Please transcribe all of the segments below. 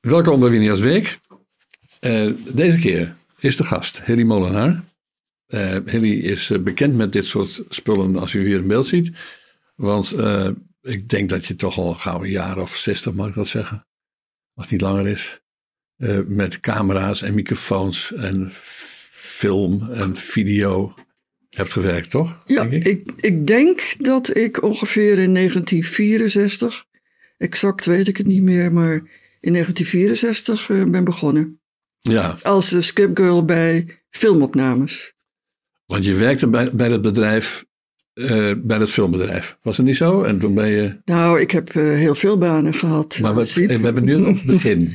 Welkom bij Winia's Week. Deze keer is de gast Hilly Molenaar. Hilly is bekend met dit soort spullen als u hier in beeld ziet. Want ik denk dat je toch al gauw een jaar of 60, mag ik dat zeggen. Als het niet langer is. Met camera's en microfoons en film en video hebt gewerkt, toch? Ja, ik denk dat ik ongeveer in 1964, exact weet ik het niet meer, maar in 1964 ben begonnen. Ja. Als scriptgirl bij filmopnames. Want je werkte bij het bedrijf, bij het filmbedrijf. Was het niet zo? En toen ben je... Nou, ik heb heel veel banen gehad. Maar we hebben nu op het begin.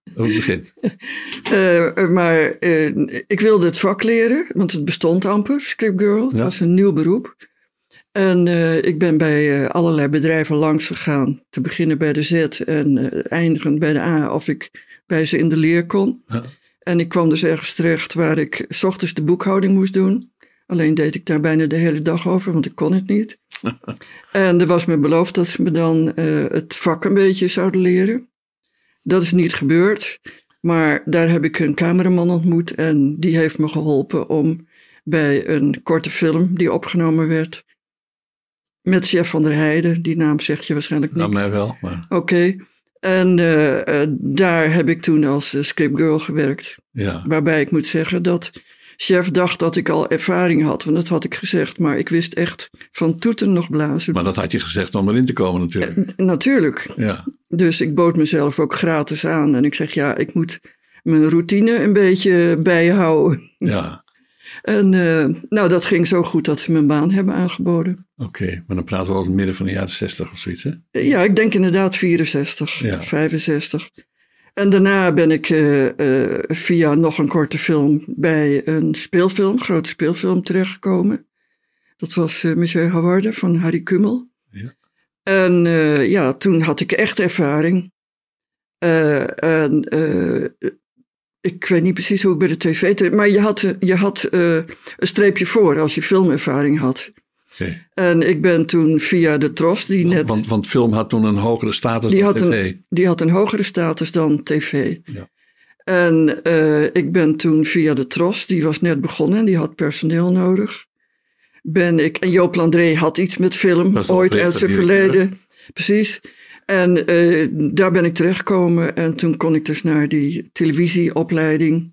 Maar ik wilde het vak leren, want het bestond amper, scriptgirl. Het was een nieuw beroep. En ik ben bij allerlei bedrijven langs gegaan. Te beginnen bij de Z en eindigend bij de A, of ik bij ze in de leer kon. Ja. En ik kwam dus ergens terecht waar ik 's ochtends de boekhouding moest doen. Alleen deed ik daar bijna de hele dag over, want ik kon het niet. En er was me beloofd dat ze me dan het vak een beetje zouden leren. Dat is niet gebeurd, maar daar heb ik een cameraman ontmoet en die heeft me geholpen om bij een korte film die opgenomen werd met Chef van der Heijden. Die naam zegt je waarschijnlijk niet. Nou, mij wel. Maar... Oké. En daar heb ik toen als scriptgirl gewerkt. Ja. Waarbij ik moet zeggen dat Chef dacht dat ik al ervaring had, want dat had ik gezegd. Maar ik wist echt van toeten nog blazen. Maar dat had je gezegd om erin te komen natuurlijk. Natuurlijk. Ja. Dus ik bood mezelf ook gratis aan. En ik zeg ik moet mijn routine een beetje bijhouden. Ja. En dat ging zo goed dat ze me een baan hebben aangeboden. Oké, maar dan praten we over het midden van de jaren 60 of zoiets, hè? Ja, ik denk inderdaad 64, 65. En daarna ben ik via nog een korte film bij een grote speelfilm terechtgekomen. Dat was Monsieur Hawarde van Harry Kummel. Ja. En toen had ik echt ervaring. Ik weet niet precies hoe ik bij de tv... Maar je had een streepje voor als je filmervaring had. Okay. En ik ben toen via de TROS Want film had toen een hogere status dan tv. Die had een hogere status dan tv. Ja. En ik ben toen via de TROS, die was net begonnen en die had personeel nodig. En Joop Landré had iets met film, ooit uit zijn verleden. Precies. En daar ben ik terechtgekomen en toen kon ik dus naar die televisieopleiding.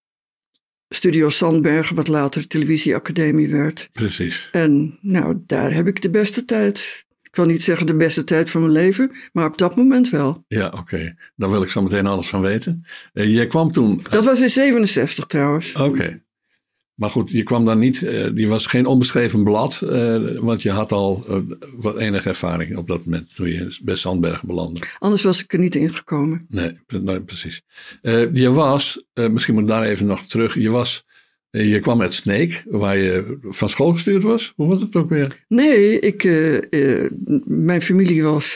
Studio Sandbergen, wat later televisieacademie werd. Precies. En daar heb ik de beste tijd. Ik kan niet zeggen de beste tijd van mijn leven, maar op dat moment wel. Ja, oké. Dan wil ik zo meteen alles van weten. Jij kwam toen... Dat was in 67 trouwens. Oké. Maar goed, je kwam dan niet... je was geen onbeschreven blad, want je had al wat enige ervaring op dat moment toen je bij Sandbergen belandde. Anders was ik er niet ingekomen. Nee, precies. Je was, misschien moet ik daar even nog terug, je kwam uit Sneek, waar je van school gestuurd was. Hoe was het ook weer? Nee, mijn familie was...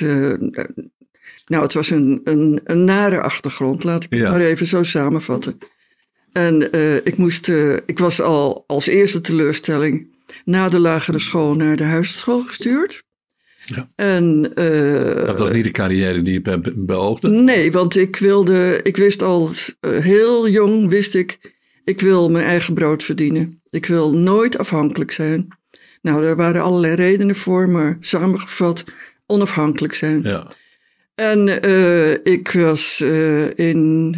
het was een nare achtergrond, laat ik het maar even zo samenvatten. En ik was al als eerste teleurstelling na de lagere school naar de huisschool gestuurd. Ja. En, dat was niet de carrière die je beoogde? Nee, want ik wist al heel jong, ik wil mijn eigen brood verdienen. Ik wil nooit afhankelijk zijn. Nou, daar waren allerlei redenen voor, maar samengevat onafhankelijk zijn. Ja. En ik was in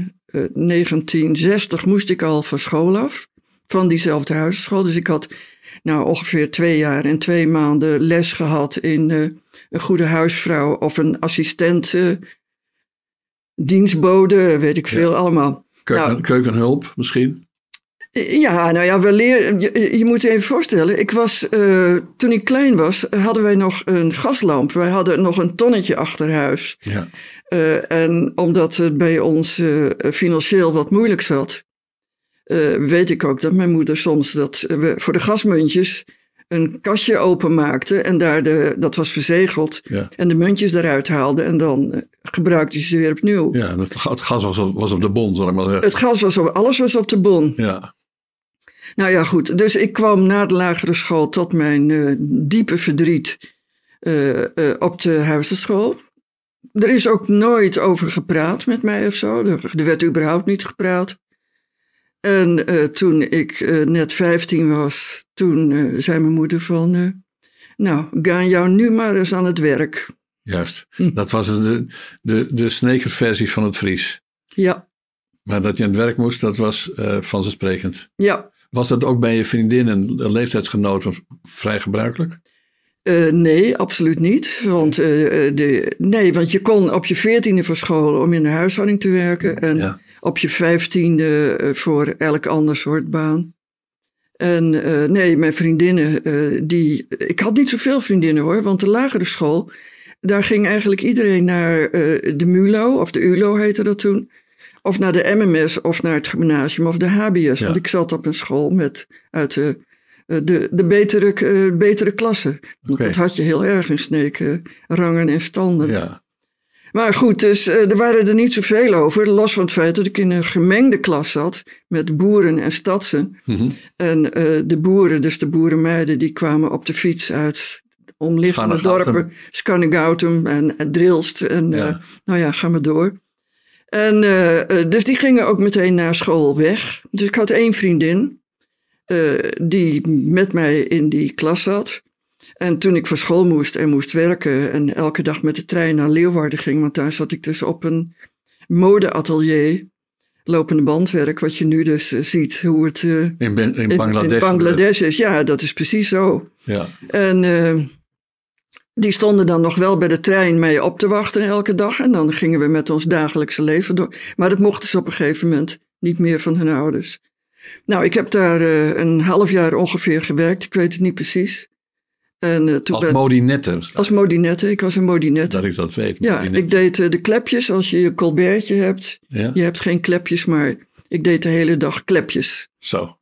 1960 moest ik al van school af, van diezelfde huisschool. Dus ik had ongeveer 2 jaar en 2 maanden les gehad in een goede huisvrouw of een assistent, dienstbode, weet ik veel, allemaal. Keukenhulp misschien? Ja, we leren. Je moet je even voorstellen. Ik was, toen ik klein was, hadden wij nog een gaslamp. Wij hadden nog een tonnetje achter huis. Ja. En omdat het bij ons financieel wat moeilijk zat, weet ik ook dat mijn moeder soms we voor de gasmuntjes een kastje openmaakte en dat was verzegeld. Ja. En de muntjes eruit haalde en dan gebruikte je ze weer opnieuw. Ja, het gas was op de bon, zal ik maar zeggen. Het gas alles was op de bon. Ja. Nou ja, goed. Dus ik kwam na de lagere school tot mijn diepe verdriet op de huisschool. er is ook nooit over gepraat met mij of zo. Er werd überhaupt niet gepraat. En toen ik net 15 was, toen zei mijn moeder van... nou, ga jou nu maar eens aan het werk. Juist. Dat was de snekerversie van het Fries. Ja. Maar dat je aan het werk moest, dat was vanzelfsprekend. Ja. Was dat ook bij je vriendin en leeftijdsgenoten vrij gebruikelijk? Nee, absoluut niet. Want, want je kon op je 14e voor school om in de huishouding te werken. En op je 15e voor elk ander soort baan. En nee, mijn vriendinnen, ik had niet zoveel vriendinnen hoor. Want de lagere school, daar ging eigenlijk iedereen naar de MULO, of de ULO heette dat toen. Of naar de MMS, of naar het gymnasium, of de HBS. Ja. Want ik zat op een school uit de betere klasse. Okay. Dat had je heel erg in Sneek, rangen en standen. Ja. Maar goed, dus er waren er niet zoveel over. Los van het feit dat ik in een gemengde klas zat met boeren en stadsen. Mm-hmm. En de boeren, dus de boerenmeiden, die kwamen op de fiets uit omliggende dorpen. Scannegoutum en Drilst en nou ja, ga maar door. En dus die gingen ook meteen naar school weg. Dus ik had 1 vriendin die met mij in die klas zat. En toen ik voor school moest werken en elke dag met de trein naar Leeuwarden ging, want daar zat ik dus op een modeatelier, lopende bandwerk, wat je nu dus ziet hoe het in Bangladesh, in Bangladesh is. Ja, dat is precies zo. Ja. En die stonden dan nog wel bij de trein mee op te wachten elke dag en dan gingen we met ons dagelijkse leven door. Maar dat mochten ze op een gegeven moment niet meer van hun ouders. Nou, ik heb daar een half jaar ongeveer gewerkt, ik weet het niet precies. En, als modinette? Als modinette, ik was een modinette. Dat ik dat weet. Ja, ik deed de klepjes als je je colbertje hebt. Ja? Je hebt geen klepjes, maar ik deed de hele dag klepjes. Zo.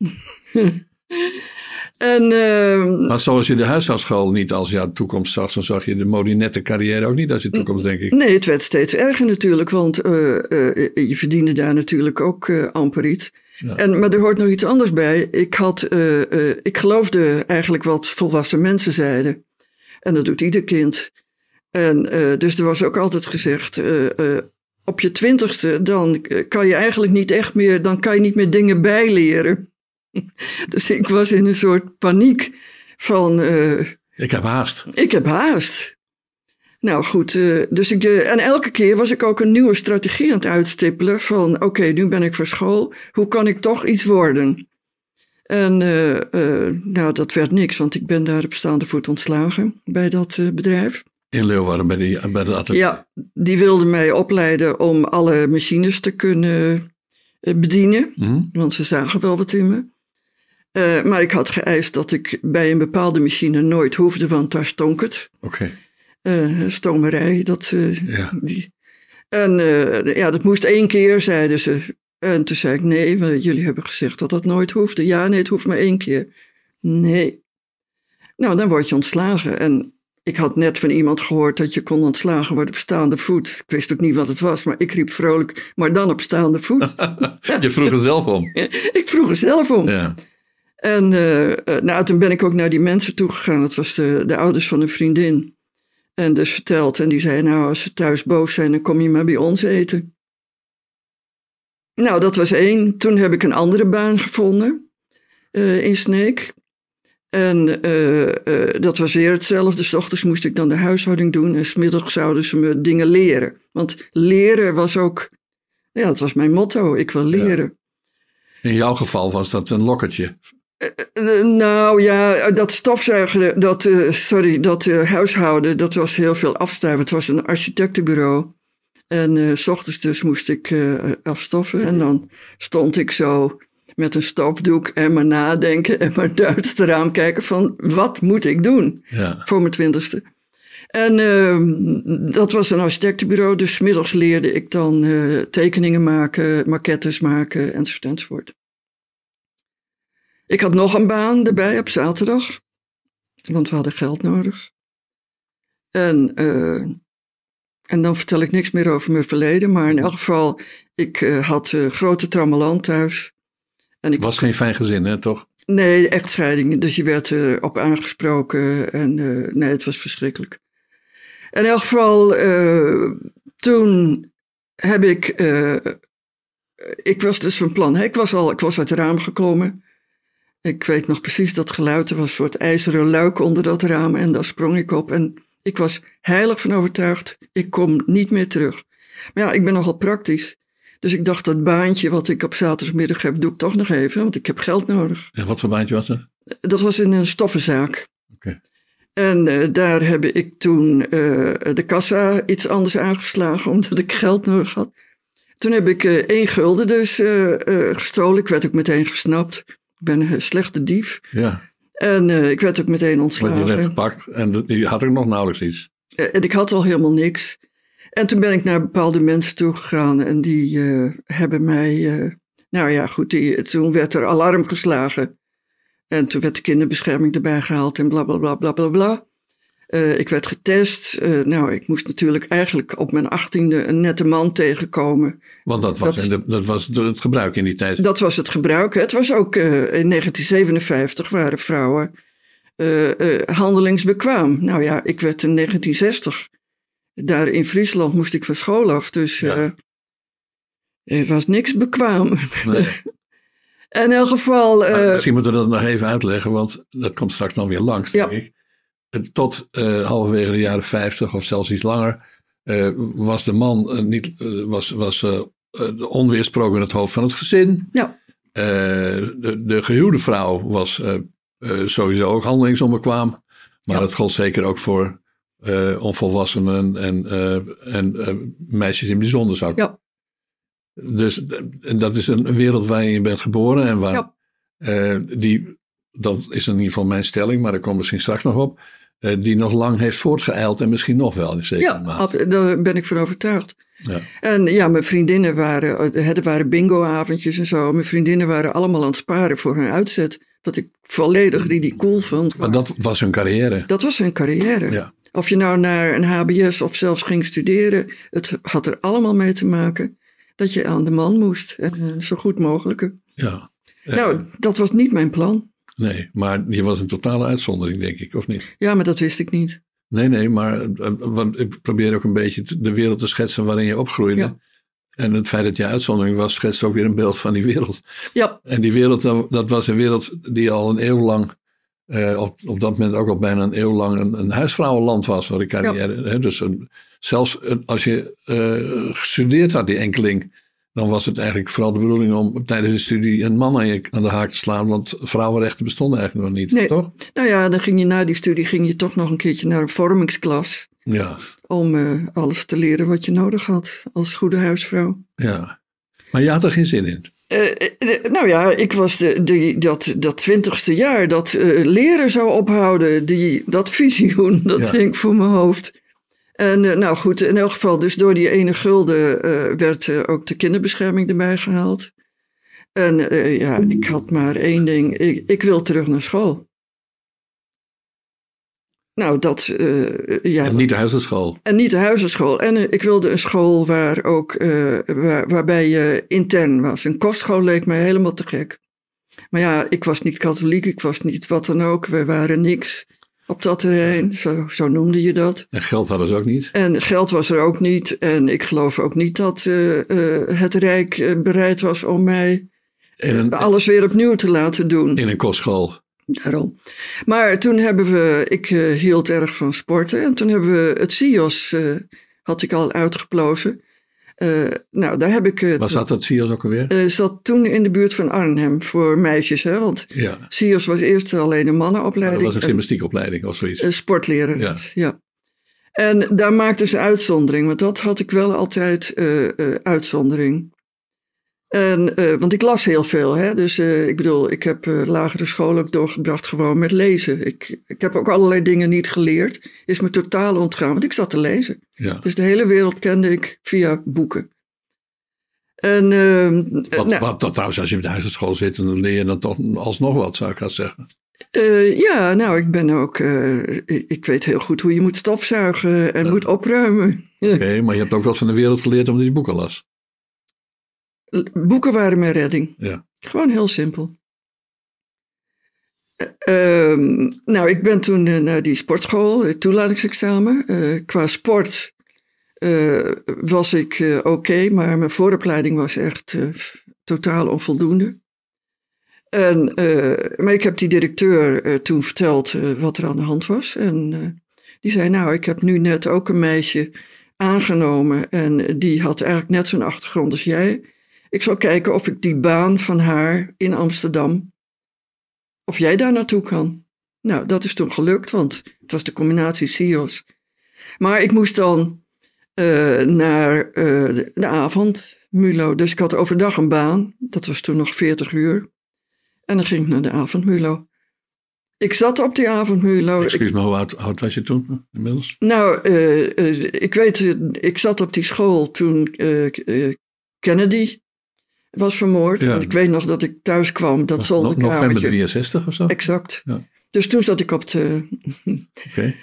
En, maar zoals je de huishoudschool niet als jouw toekomst zag, dan zag je de modinette carrière ook niet als je toekomst, denk ik. Nee, het werd steeds erger natuurlijk, want je verdiende daar natuurlijk ook amper iets. Ja. Maar er hoort nog iets anders bij. Ik geloofde eigenlijk wat volwassen mensen zeiden. En dat doet ieder kind. En dus er was ook altijd gezegd, op je 20ste, dan kan je eigenlijk niet echt meer, dan kan je niet meer dingen bijleren. Dus ik was in een soort paniek van... ik heb haast. Ik heb haast. Nou goed, dus en elke keer was ik ook een nieuwe strategie aan het uitstippelen van oké, nu ben ik voor school, hoe kan ik toch iets worden? En nou, dat werd niks, want ik ben daar op staande voet ontslagen bij dat bedrijf. In Leeuwarden, bij de atelier? Ja, die wilden mij opleiden om alle machines te kunnen bedienen, want ze zagen wel wat in me. Maar ik had geëist dat ik bij een bepaalde machine nooit hoefde, want daar stonk het. Oké. Stomerij, dat moest 1 keer, zeiden ze. En toen zei ik, nee, jullie hebben gezegd dat dat nooit hoefde. Ja, nee, het hoeft maar 1 keer. Nee. Nou, dan word je ontslagen. En ik had net van iemand gehoord dat je kon ontslagen worden op staande voet. Ik wist ook niet wat het was, maar ik riep vrolijk, maar dan op staande voet. Je vroeg er zelf om. Ik vroeg er zelf om. Ja. En nou, toen ben ik ook naar die mensen toegegaan. Dat was de ouders van een vriendin. En dus verteld. En die zei, nou, als ze thuis boos zijn, dan kom je maar bij ons eten. Nou, dat was 1. Toen heb ik een andere baan gevonden in Sneek. En dat was weer hetzelfde. 's ochtends moest ik dan de huishouding doen. En 's middags zouden ze me dingen leren. Want leren was ook, ja, dat was mijn motto. Ik wil leren. Ja. In jouw geval was dat een lokkertje. Nou ja, dat stofzuigen, dat huishouden, dat was heel veel afstuiven. Het was een architectenbureau. En 's ochtends dus moest ik afstoffen. En dan stond ik zo met een stofdoek en maar nadenken en maar uit het raam kijken van wat moet ik doen voor mijn 20ste. En dat was een architectenbureau, dus 's middags leerde ik dan tekeningen maken, maquettes maken enzovoort. Ik had nog een baan erbij op zaterdag, want we hadden geld nodig. En dan vertel ik niks meer over mijn verleden, maar in elk geval, ik had grote trammeland thuis. En was geen fijn gezin, hè, toch? Nee, echtscheiding, dus je werd op aangesproken en nee, het was verschrikkelijk. In elk geval, toen heb ik was dus van plan, ik was uit het raam geklommen. Ik weet nog precies dat geluid, er was een soort ijzeren luik onder dat raam en daar sprong ik op. En ik was heilig van overtuigd, ik kom niet meer terug. Maar ja, ik ben nogal praktisch. Dus ik dacht, dat baantje wat ik op zaterdagmiddag heb, doe ik toch nog even, want ik heb geld nodig. En wat voor baantje was dat? Dat was in een stoffenzaak. Okay. En daar heb ik toen de kassa iets anders aangeslagen, omdat ik geld nodig had. Toen heb ik 1 gulden dus gestolen. Ik werd ook meteen gesnapt. Ik ben een slechte dief. Ja. En ik werd ook meteen ontslagen. Maar je werd gepakt en je had er nog nauwelijks iets. En ik had al helemaal niks. En toen ben ik naar bepaalde mensen toegegaan en die hebben mij... toen werd er alarm geslagen. En toen werd de kinderbescherming erbij gehaald en bla bla bla bla bla bla. Ik werd getest. Ik moest natuurlijk eigenlijk op mijn 18e een nette man tegenkomen. Want dat was door het gebruik in die tijd. Dat was het gebruik. Het was ook in 1957 waren vrouwen handelingsbekwaam. Nou ja, ik werd in 1960. Daar in Friesland moest ik van school af. Dus er was niks bekwaam. Nee. In elk geval... misschien moeten we dat nog even uitleggen, want dat komt straks nog weer langs, denk ik. Tot halverwege de jaren 50 of zelfs iets langer was de man onweersproken het hoofd van het gezin. Ja. De gehuwde vrouw was sowieso ook handelingsonbekwaam, maar dat gold zeker ook voor onvolwassenen en meisjes in bijzonder zou ik. Ja. Dus dat is een wereld waar je in bent geboren en waar dat is in ieder geval mijn stelling, maar daar komt misschien straks nog op. Die nog lang heeft voortgeijld en misschien nog wel in zekere mate. Daar ben ik van overtuigd. Ja. En ja, mijn vriendinnen waren bingo-avondjes en zo. Mijn vriendinnen waren allemaal aan het sparen voor hun uitzet. Wat ik volledig ridicool vond. Maar dat was hun carrière. Dat was hun carrière. Ja. Of je nou naar een HBS of zelfs ging studeren. Het had er allemaal mee te maken dat je aan de man moest. En zo goed mogelijk. Ja. Dat was niet mijn plan. Nee, maar je was een totale uitzondering, denk ik, of niet? Ja, maar dat wist ik niet. Nee, maar want ik probeer ook een beetje de wereld te schetsen waarin je opgroeide. Ja. En het feit dat je uitzondering was, schetst ook weer een beeld van die wereld. Ja. En die wereld, dat was een wereld die al een eeuw lang, op dat moment ook al bijna een eeuw lang een huisvrouwenland was. Waar carrière, dus zelfs als je gestudeerd had, die enkeling, dan was het eigenlijk vooral de bedoeling om tijdens de studie een man aan de haak te slaan. Want vrouwenrechten bestonden eigenlijk nog niet, toch? Nou ja, dan ging je na die studie toch nog een keertje naar een vormingsklas. Ja. Om alles te leren wat je nodig had als goede huisvrouw. Ja, maar je had er geen zin in. Ik was dat 20ste jaar dat leren zou ophouden. Dat visioen, dat hing voor mijn hoofd. En goed, in elk geval, dus door die 1 gulden werd ook de kinderbescherming erbij gehaald. En ik had maar 1 ding, ik wil terug naar school. Nou, dat... En niet de huisartschool. En niet de huisartschool. En ik wilde een school waarbij je intern was. Een kostschool leek mij helemaal te gek. Maar ja, ik was niet katholiek, ik was niet wat dan ook. We waren niks op dat terrein, zo noemde je dat. En geld hadden ze ook niet? En geld was er ook niet. En ik geloof ook niet dat het Rijk bereid was om mij alles weer opnieuw te laten doen. In een kostschool. Daarom. Maar toen ik hield erg van sporten. En toen hebben we het CIOS, had ik al uitgeplozen. Daar heb ik... Waar zat dat CIOS ook alweer? Zat toen in de buurt van Arnhem voor meisjes. Hè, want CIOS was eerst alleen een mannenopleiding. Dat was een gymnastiekopleiding of zoiets. Sportleraar, ja. En daar maakten ze uitzondering. Want dat had ik wel altijd uitzondering. Want ik las heel veel. Hè? Dus ik heb lagere school ook doorgebracht gewoon met lezen. Ik heb ook allerlei dingen niet geleerd. Is me totaal ontgaan, want ik zat te lezen. Ja. Dus de hele wereld kende ik via boeken. Wat trouwens, als je op de huisartschool zit, dan leer je dan toch alsnog wat, zou ik gaan zeggen. Ik ben ook... ik weet heel goed hoe je moet stofzuigen en moet opruimen. Oké, maar je hebt ook wel van de wereld geleerd omdat je boeken las. Boeken waren mijn redding. Ja. Gewoon heel simpel. Ik ben toen naar die sportschool, het toelatingsexamen. Qua sport was ik oké, maar mijn vooropleiding was echt totaal onvoldoende. Maar ik heb die directeur toen verteld wat er aan de hand was. En die zei, nou, ik heb nu net ook een meisje aangenomen. En die had eigenlijk net zo'n achtergrond als jij. Ik zal kijken of ik die baan van haar in Amsterdam, of jij daar naartoe kan. Nou, dat is toen gelukt, want het was de combinatie CIO's. Maar ik moest dan naar de avond, MULO. Dus ik had overdag een baan. Dat was toen nog 40 uur. En dan ging ik naar de avondmulo. Ik zat op die avondmulo. Excuus me, hoe oud was je toen inmiddels? Nou, ik weet, ik zat op die school toen Kennedy was vermoord. Ja. Ik weet nog dat ik thuis kwam, dat zolderkamertje. November 63 of zo? Exact. Ja. Dus toen zat ik op de... Oké.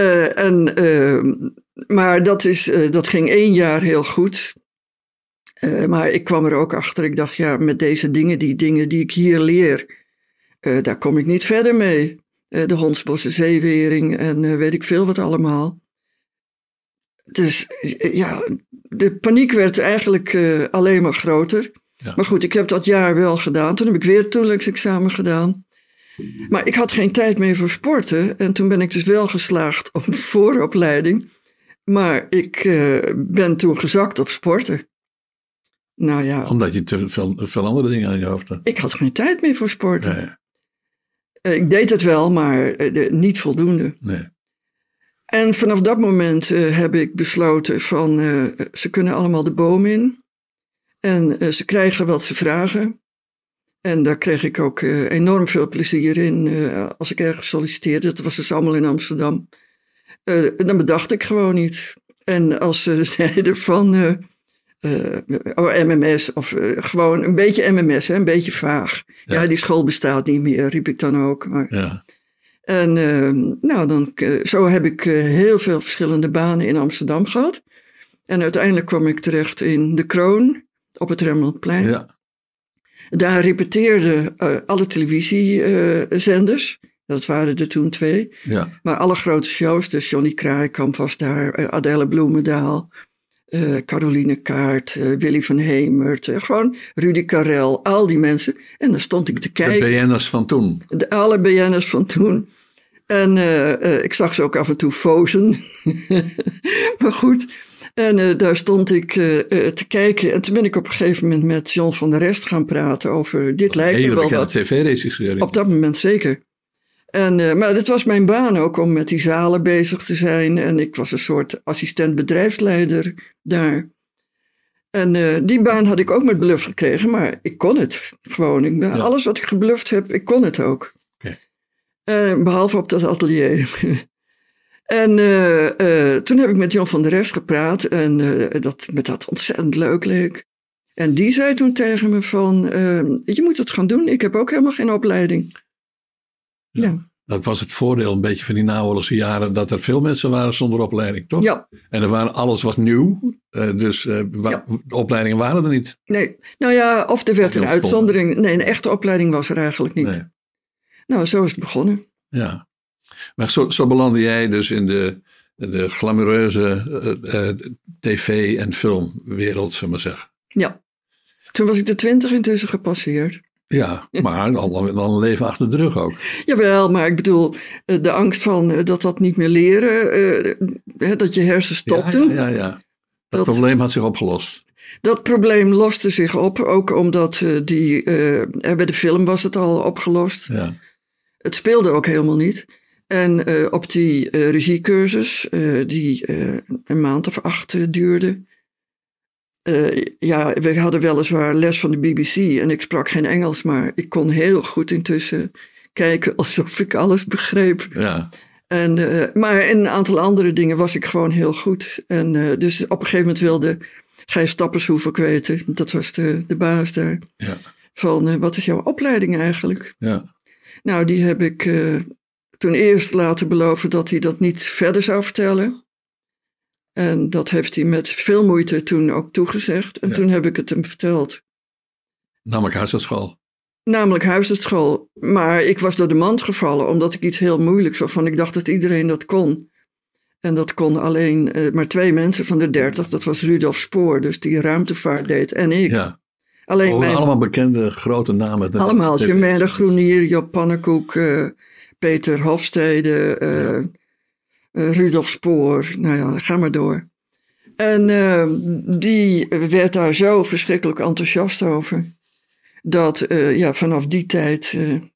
Maar dat ging 1 jaar heel goed. Maar ik kwam er ook achter. Ik dacht, ja, met deze dingen die ik hier leer, daar kom ik niet verder mee. De Hondsbosse zeewering en weet ik veel wat allemaal. Dus ja, de paniek werd eigenlijk alleen maar groter. Ja. Maar goed, ik heb dat jaar wel gedaan. Toen heb ik weer het toelatingsexamen gedaan. Maar ik had geen tijd meer voor sporten. En toen ben ik dus wel geslaagd op vooropleiding. Maar ik ben toen gezakt op sporten. Nou ja. Omdat je te veel andere dingen aan je hoofd had. Ik had geen tijd meer voor sporten. Nee. Ik deed het wel, maar niet voldoende. Nee. En vanaf dat moment heb ik besloten van ze kunnen allemaal de boom in. En ze krijgen wat ze vragen. En daar kreeg ik ook enorm veel plezier in als ik ergens solliciteerde. Dat was dus allemaal in Amsterdam. Dan bedacht ik gewoon niet. En als ze zeiden van MMS of gewoon een beetje MMS, hè, een beetje vaag. Ja, die school bestaat niet meer, riep ik dan ook. Maar. Ja. En zo heb ik heel veel verschillende banen in Amsterdam gehad. En uiteindelijk kwam ik terecht in De Kroon op het Rembrandtplein. Ja. Daar repeteerden alle televisiezenders. Dat waren er toen 2. Ja. Maar alle grote shows, dus Johnny Kraaikamp was daar, Adele Bloemendaal, Caroline Kaart, Willy van Hemert, gewoon Rudy Karel, al die mensen. En dan stond ik te kijken. De BN'ers van toen. Alle BN'ers van toen. En ik zag ze ook af en toe fozen. Maar goed. En daar stond ik te kijken. En toen ben ik op een gegeven moment met John van der Rest gaan praten over dit lijkt me wel wat. TV-regisseur. Op dat moment zeker. Maar het was mijn baan ook om met die zalen bezig te zijn. En ik was een soort assistent bedrijfsleider daar. En die baan had ik ook met bluff gekregen, maar ik kon het gewoon. Alles wat ik gebluft heb, ik kon het ook. Okay. Behalve op dat atelier. En toen heb ik met John van der Rest gepraat en dat ontzettend leuk leek. En die zei toen tegen me van, je moet het gaan doen, ik heb ook helemaal geen opleiding. Ja. Dat was het voordeel een beetje van die naoorlogse jaren, dat er veel mensen waren zonder opleiding, toch? Ja. En alles was nieuw, dus de opleidingen waren er niet. Nee, nou ja, of er werd een uitzondering. Nee, een echte opleiding was er eigenlijk niet. Nee. Nou, zo is het begonnen. Ja, maar zo belandde jij dus in de glamoureuze tv- en filmwereld, zullen we maar zeggen. Ja, toen was ik de 20 intussen gepasseerd. Ja, maar dan een leven achter de rug ook. Jawel, maar ik bedoel, de angst van dat niet meer leren, dat je hersens stopten. Ja. Dat probleem had zich opgelost. Dat probleem loste zich op, ook omdat bij de film was het al opgelost. Ja. Het speelde ook helemaal niet. En op die regiecursus, die een maand of 8 duurde. We hadden weliswaar les van de BBC en ik sprak geen Engels, maar ik kon heel goed intussen kijken alsof ik alles begreep. Ja. Maar in een aantal andere dingen was ik gewoon heel goed. En dus op een gegeven moment wilde Gijs Stappershoef weten, dat was de baas daar, van wat is jouw opleiding eigenlijk? Ja. Nou, die heb ik toen eerst laten beloven dat hij dat niet verder zou vertellen. En dat heeft hij met veel moeite toen ook toegezegd. En toen heb ik het hem verteld. Namelijk huisartsschool. Namelijk huisartsschool. Maar ik was door de mand gevallen omdat ik iets heel moeilijks waarvan ik dacht dat iedereen dat kon. En dat kon alleen maar 2 mensen van de 30. Dat was Rudolf Spoor, dus die ruimtevaart deed, en ik. Ja. Alleen allemaal bekende grote namen. Allemaal. Germaine Groenier, Job Pannenkoek, Peter Hofstede, Rudolf Spoor. Nou ja, ga maar door. En die werd daar zo verschrikkelijk enthousiast over. Dat vanaf die tijd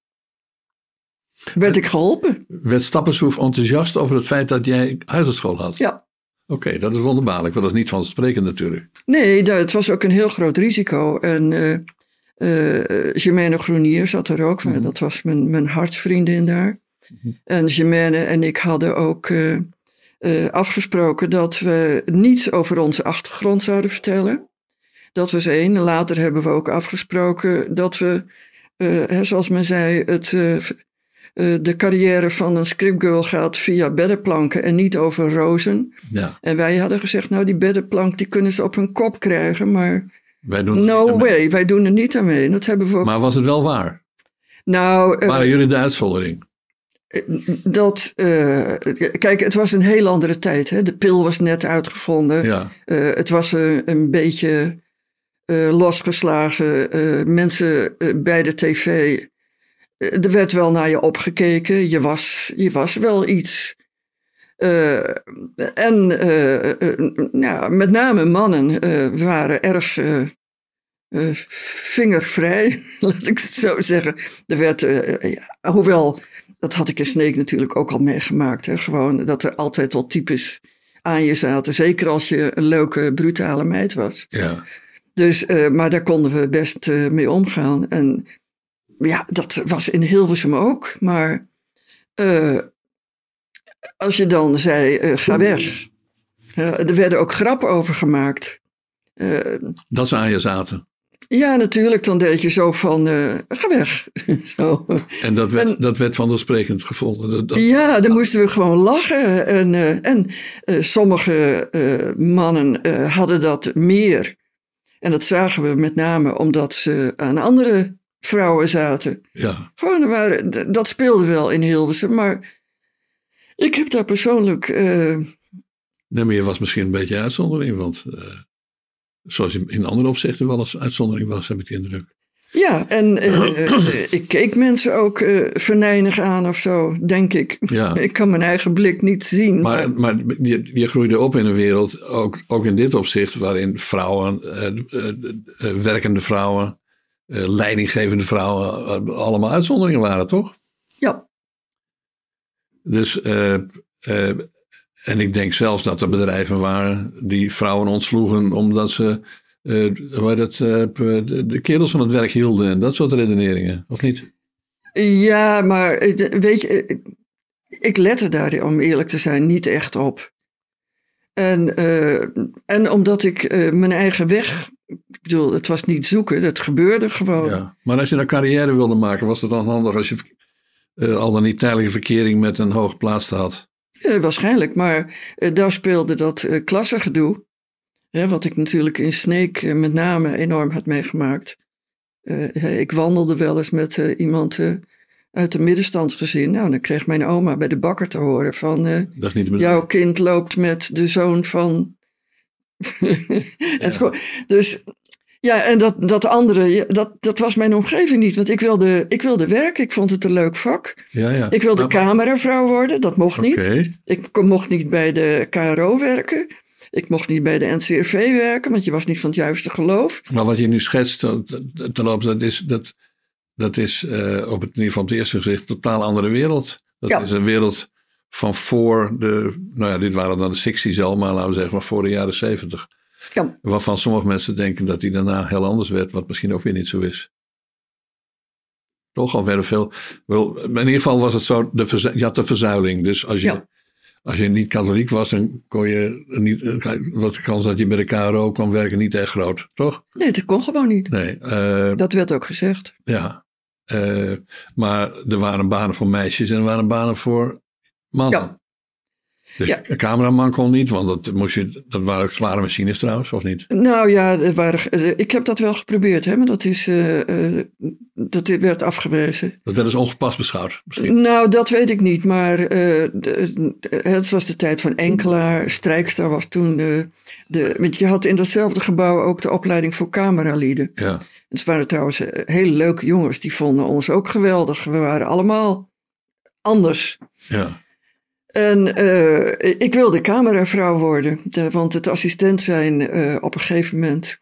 werd ik geholpen. Werd Stappershoef enthousiast over het feit dat jij huisartschool had? Ja. Oké, dat is wonderbaarlijk, want dat is niet van spreken natuurlijk. Nee, het was ook een heel groot risico. En Germaine Groenier zat er ook. Mm-hmm. Dat was mijn hartsvriendin daar. Mm-hmm. En Germaine en ik hadden ook afgesproken dat we niets over onze achtergrond zouden vertellen. Dat was 1. Later hebben we ook afgesproken dat we, zoals men zei, de carrière van een scriptgirl gaat via beddenplanken en niet over rozen. Ja. En wij hadden gezegd, nou die beddenplank die kunnen ze op hun kop krijgen, maar wij doen wij doen er niet aan mee. Dat hebben we ook. Maar was het wel waar? Nou, waren jullie de uitzondering? Kijk, het was een heel andere tijd. Hè? De pil was net uitgevonden. Ja. Het was een beetje losgeslagen. Mensen bij de tv. Er werd wel naar je opgekeken. Je was wel iets. Met name mannen waren erg vingervrij, laat ik het zo zeggen. Er werd, hoewel, dat had ik in Sneek natuurlijk ook al meegemaakt. Hè? Gewoon dat er altijd wel types aan je zaten. Zeker als je een leuke, brutale meid was. Ja. Dus, maar daar konden we best mee omgaan. En ja, dat was in Hilversum ook. Maar als je dan zei, ga weg. Er werden ook grappen over gemaakt. Dat ze aan je zaten. Ja, natuurlijk. Dan deed je zo van, ga weg. Zo. En dat werd vanzelfsprekend gevonden. Ja, dan moesten we gewoon lachen. En sommige mannen hadden dat meer. En dat zagen we met name omdat ze aan andere vrouwen zaten. Ja. Gewoon, dat speelde wel in Hilversum. Maar ik heb daar persoonlijk... Nee, maar je was misschien een beetje uitzondering. Want zoals je in andere opzichten wel eens uitzondering was, heb ik de indruk. Ja, en ik keek mensen ook venijnig aan of zo, denk ik. Ja. Ik kan mijn eigen blik niet zien. Maar je groeide op in een wereld, ook in dit opzicht, waarin vrouwen, werkende vrouwen, leidinggevende vrouwen, allemaal uitzonderingen waren, toch? Ja. Dus, en ik denk zelfs dat er bedrijven waren die vrouwen ontsloegen omdat ze de kerels van het werk hielden en dat soort redeneringen, of niet? Ja, maar weet je, ik lette daar, om eerlijk te zijn, niet echt op. En omdat ik mijn eigen weg, ik bedoel, het was niet zoeken, dat gebeurde gewoon. Ja, maar als je een carrière wilde maken, was het dan handig als je al dan niet tijdelijke verkering met een hooggeplaatste had? Waarschijnlijk, maar daar speelde dat klassengedoe. Wat ik natuurlijk in Sneek met name enorm had meegemaakt. Ik wandelde wel eens met iemand uit een middenstandsgezin. Nou, dan kreeg mijn oma bij de bakker te horen van... dat is niet de jouw kind loopt met de zoon van... Ja. Dus ja, en dat andere, dat was mijn omgeving niet. Want ik wilde werken, ik vond het een leuk vak. Ja. Ik wilde cameravrouw worden, dat mocht niet. Okay. Ik mocht niet bij de KRO werken. Ik mocht niet bij de NCRV werken, want je was niet van het juiste geloof. Maar wat je nu schetst, dat is op het niveau van het eerste gezicht een totaal andere wereld. Dat is een wereld van voor dit waren dan de 60's al, maar laten we zeggen van voor de jaren 70. Ja. Waarvan sommige mensen denken dat die daarna heel anders werd, wat misschien ook weer niet zo is. Toch al verder veel. In ieder geval was het zo, je had de verzuiling. Dus als je niet katholiek was, dan kon je niet, wat de kans dat je bij de KRO kwam werken niet echt groot, toch? Nee, dat kon gewoon niet. Nee. Dat werd ook gezegd. Ja. Maar er waren banen voor meisjes en er waren banen voor mannen. Ja. Dus een cameraman kon niet, want dat waren ook zware machines trouwens, of niet? Nou ja, ik heb dat wel geprobeerd, hè, maar dat werd afgewezen. Dat werd dus ongepast beschouwd misschien? Nou, dat weet ik niet, maar het was de tijd van Enkelaar. Strijkstra was toen want je had in datzelfde gebouw ook de opleiding voor cameralieden. Ja. Het waren trouwens hele leuke jongens, die vonden ons ook geweldig. We waren allemaal anders. Ja. En ik wilde cameravrouw worden, want het assistent zijn op een gegeven moment,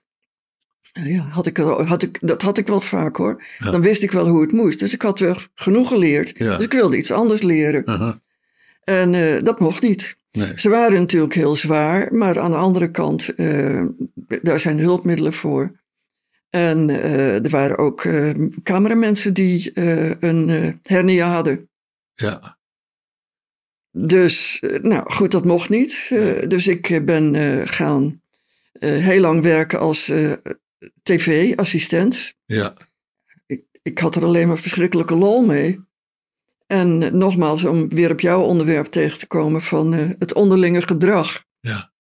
dat had ik wel vaak hoor. Ja. Dan wist ik wel hoe het moest, dus ik had wel genoeg geleerd. Ja. Dus ik wilde iets anders leren. Uh-huh. En dat mocht niet. Nee. Ze waren natuurlijk heel zwaar, maar aan de andere kant, daar zijn hulpmiddelen voor. En er waren ook cameramensen die een hernia hadden. Ja. Dus, nou goed, dat mocht niet. Dus ik ben gaan heel lang werken als tv-assistent. Ja. Ik had er alleen maar verschrikkelijke lol mee. En nogmaals, om weer op jouw onderwerp tegen te komen van het onderlinge gedrag. Ja.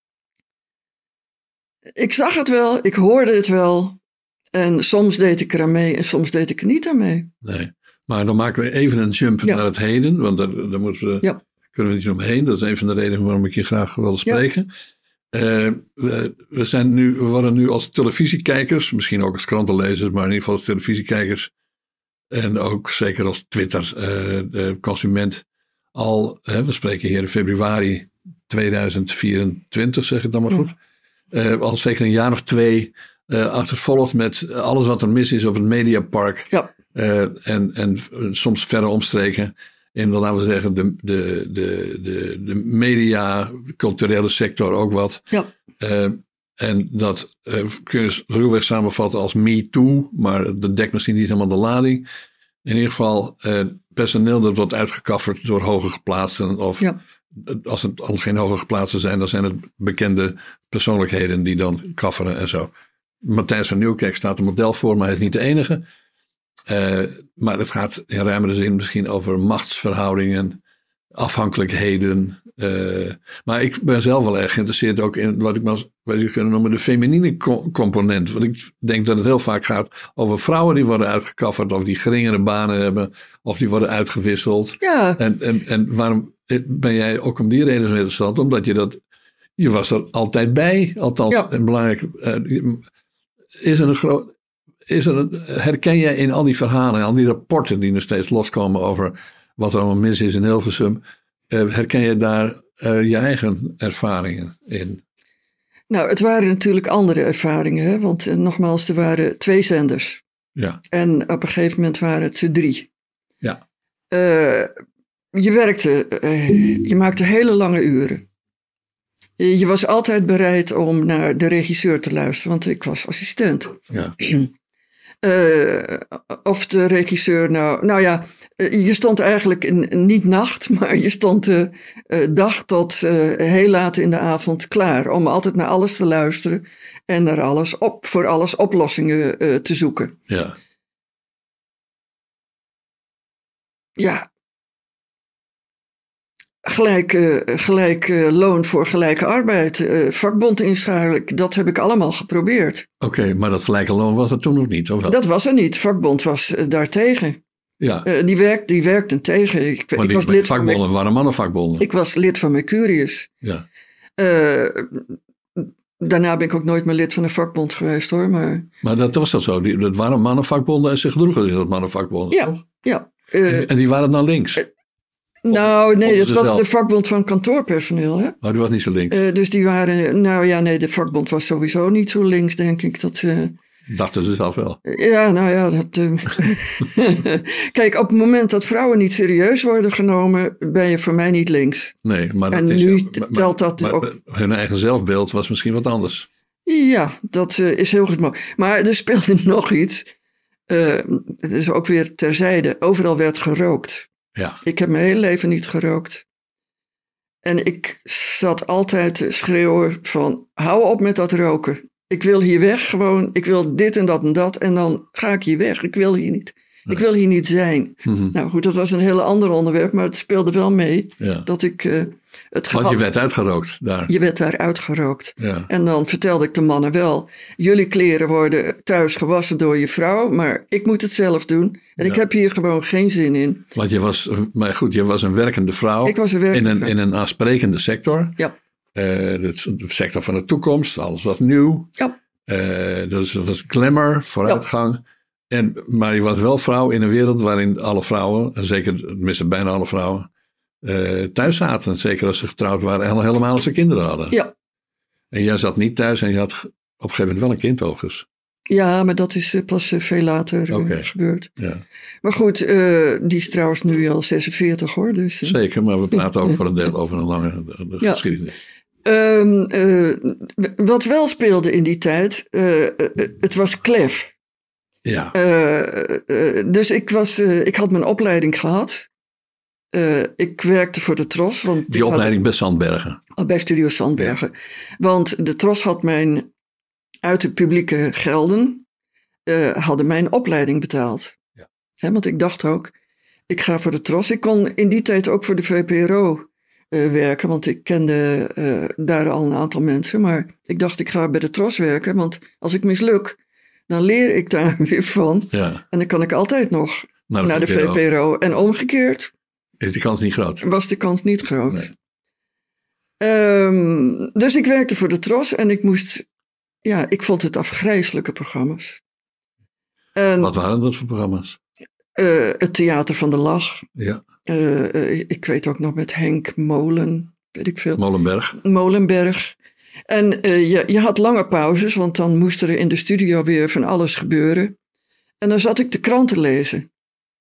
Ik zag het wel, ik hoorde het wel. En soms deed ik er aan mee en soms deed ik er niet aan mee. Nee, maar dan maken we even een jump naar het heden. Want daar moeten we... Kunnen we niet omheen. Dat is een van de redenen waarom ik je graag wilde spreken. Ja. We worden nu als televisiekijkers, misschien ook als krantenlezers, maar in ieder geval als televisiekijkers en ook zeker als Twitter consument we spreken hier in februari 2024, zeg ik dan maar goed. Al zeker een jaar of 2 achtervolgd met alles wat er mis is op het Mediapark. Ja. En soms verre omstreken. In, laten we zeggen, de media, culturele sector ook wat. Ja. En dat kun je ruwweg samenvatten als Me Too, maar dat dekt misschien niet helemaal de lading. In ieder geval personeel dat wordt uitgekafferd door hoger geplaatsten. Of als het al geen hoger geplaatsten zijn, dan zijn het bekende persoonlijkheden die dan kafferen en zo. Matthijs van Nieuwkerk staat een model voor, maar hij is niet de enige. Maar het gaat in ruimere zin misschien over machtsverhoudingen, afhankelijkheden. Maar ik ben zelf wel erg geïnteresseerd ook in wat je kunnen noemen de feminine component. Want ik denk dat het heel vaak gaat over vrouwen die worden uitgekafferd of die geringere banen hebben of die worden uitgewisseld. Ja. En waarom ben jij ook om die reden zo interessant? Omdat je was er altijd bij. Althans, een belangrijk. Herken jij in al die verhalen, al die rapporten die nog steeds loskomen over wat er allemaal mis is in Hilversum, herken je daar je eigen ervaringen in? Nou, het waren natuurlijk andere ervaringen, hè? Want nogmaals, er waren 2 zenders. Ja. En op een gegeven moment waren het er 3. Ja. Je maakte hele lange uren. Je was altijd bereid om naar de regisseur te luisteren, want ik was assistent. Ja. Of de regisseur je stond eigenlijk niet nacht, maar je stond dag tot heel laat in de avond klaar om altijd naar alles te luisteren en naar voor alles oplossingen te zoeken. Ja. Ja. Gelijk loon voor gelijke arbeid, vakbond inschakelen, dat heb ik allemaal geprobeerd. Oké, maar dat gelijke loon was er toen nog niet? Of wel? Dat was er niet, vakbond was daartegen. Ja. Die werkten tegen. Vakbonden waren mannenvakbonden. Ik was lid van Mercurius. Ja. Daarna ben ik ook nooit meer lid van een vakbond geweest hoor. Maar dat was dat zo, dat waren mannenvakbonden en zich gedroegen als mannenvakbonden, toch? Ja. En die waren dan links? Nou, nee, dat was de vakbond van kantoorpersoneel, hè? Oh, die was niet zo links? Dus die waren, de vakbond was sowieso niet zo links, denk ik. Dachten ze zelf wel. Ja, nou ja, Kijk, op het moment dat vrouwen niet serieus worden genomen, ben je voor mij niet links. Nee, maar en nu telt dat ook. Hun eigen zelfbeeld was misschien wat anders. Ja, dat is heel goed. Maar er speelde nog iets. Het is ook weer terzijde. Overal werd gerookt. Ja. Ik heb mijn hele leven niet gerookt. En ik zat altijd te schreeuwen van, hou op met dat roken. Ik wil hier weg gewoon, ik wil dit en dat en dat en dan ga ik hier weg. Ik wil hier niet. Ik wil hier niet zijn. Nou goed, dat was een heel ander onderwerp, maar het speelde wel mee. Ja. Dat ik het Want je werd uitgerookt daar. Je werd daar uitgerookt. Ja. En dan vertelde ik de mannen wel, jullie kleren worden thuis gewassen door je vrouw, maar ik moet het zelf doen. En ik heb hier gewoon geen zin in. Want je was een werkende vrouw. Ik was een werkende vrouw. In een aansprekende sector. Ja. De sector van de toekomst, alles wat nieuw. Ja. Dus dat was glamour, vooruitgang. Ja. Maar je was wel vrouw in een wereld waarin alle vrouwen, en zeker tenminste bijna alle vrouwen, thuis zaten. Zeker als ze getrouwd waren en helemaal als ze kinderen hadden. Ja. En jij zat niet thuis en je had op een gegeven moment wel een kind overigens. Ja, maar dat is pas veel later gebeurd. Ja. Maar goed, die is trouwens nu al 46 hoor. Dus, zeker, maar we praten ook voor een deel over een lange geschiedenis. Wat wel speelde in die tijd, het was klef. Ja. Dus ik had mijn opleiding gehad. Ik werkte voor de TROS. Want die opleiding bij Sandbergen? Bij Studio Sandbergen. Ja. Want de TROS had uit de publieke gelden, hadden mijn opleiding betaald. Ja. Want ik dacht ook, ik ga voor de TROS. Ik kon in die tijd ook voor de VPRO werken, want ik kende daar al een aantal mensen. Maar ik dacht, ik ga bij de TROS werken, want als ik misluk, dan leer ik daar weer van. Ja. En dan kan ik altijd nog naar de VPRO. En omgekeerd. Is die kans niet groot? Was de kans niet groot. Nee. Dus ik werkte voor de TROS en ik vond het afgrijselijke programma's. Wat waren dat voor programma's? Het Theater van de Lach. Ja. Ik weet ook nog met Henk Molen, weet ik veel. Molenberg. En je had lange pauzes, want dan moest er in de studio weer van alles gebeuren. En dan zat ik de kranten lezen.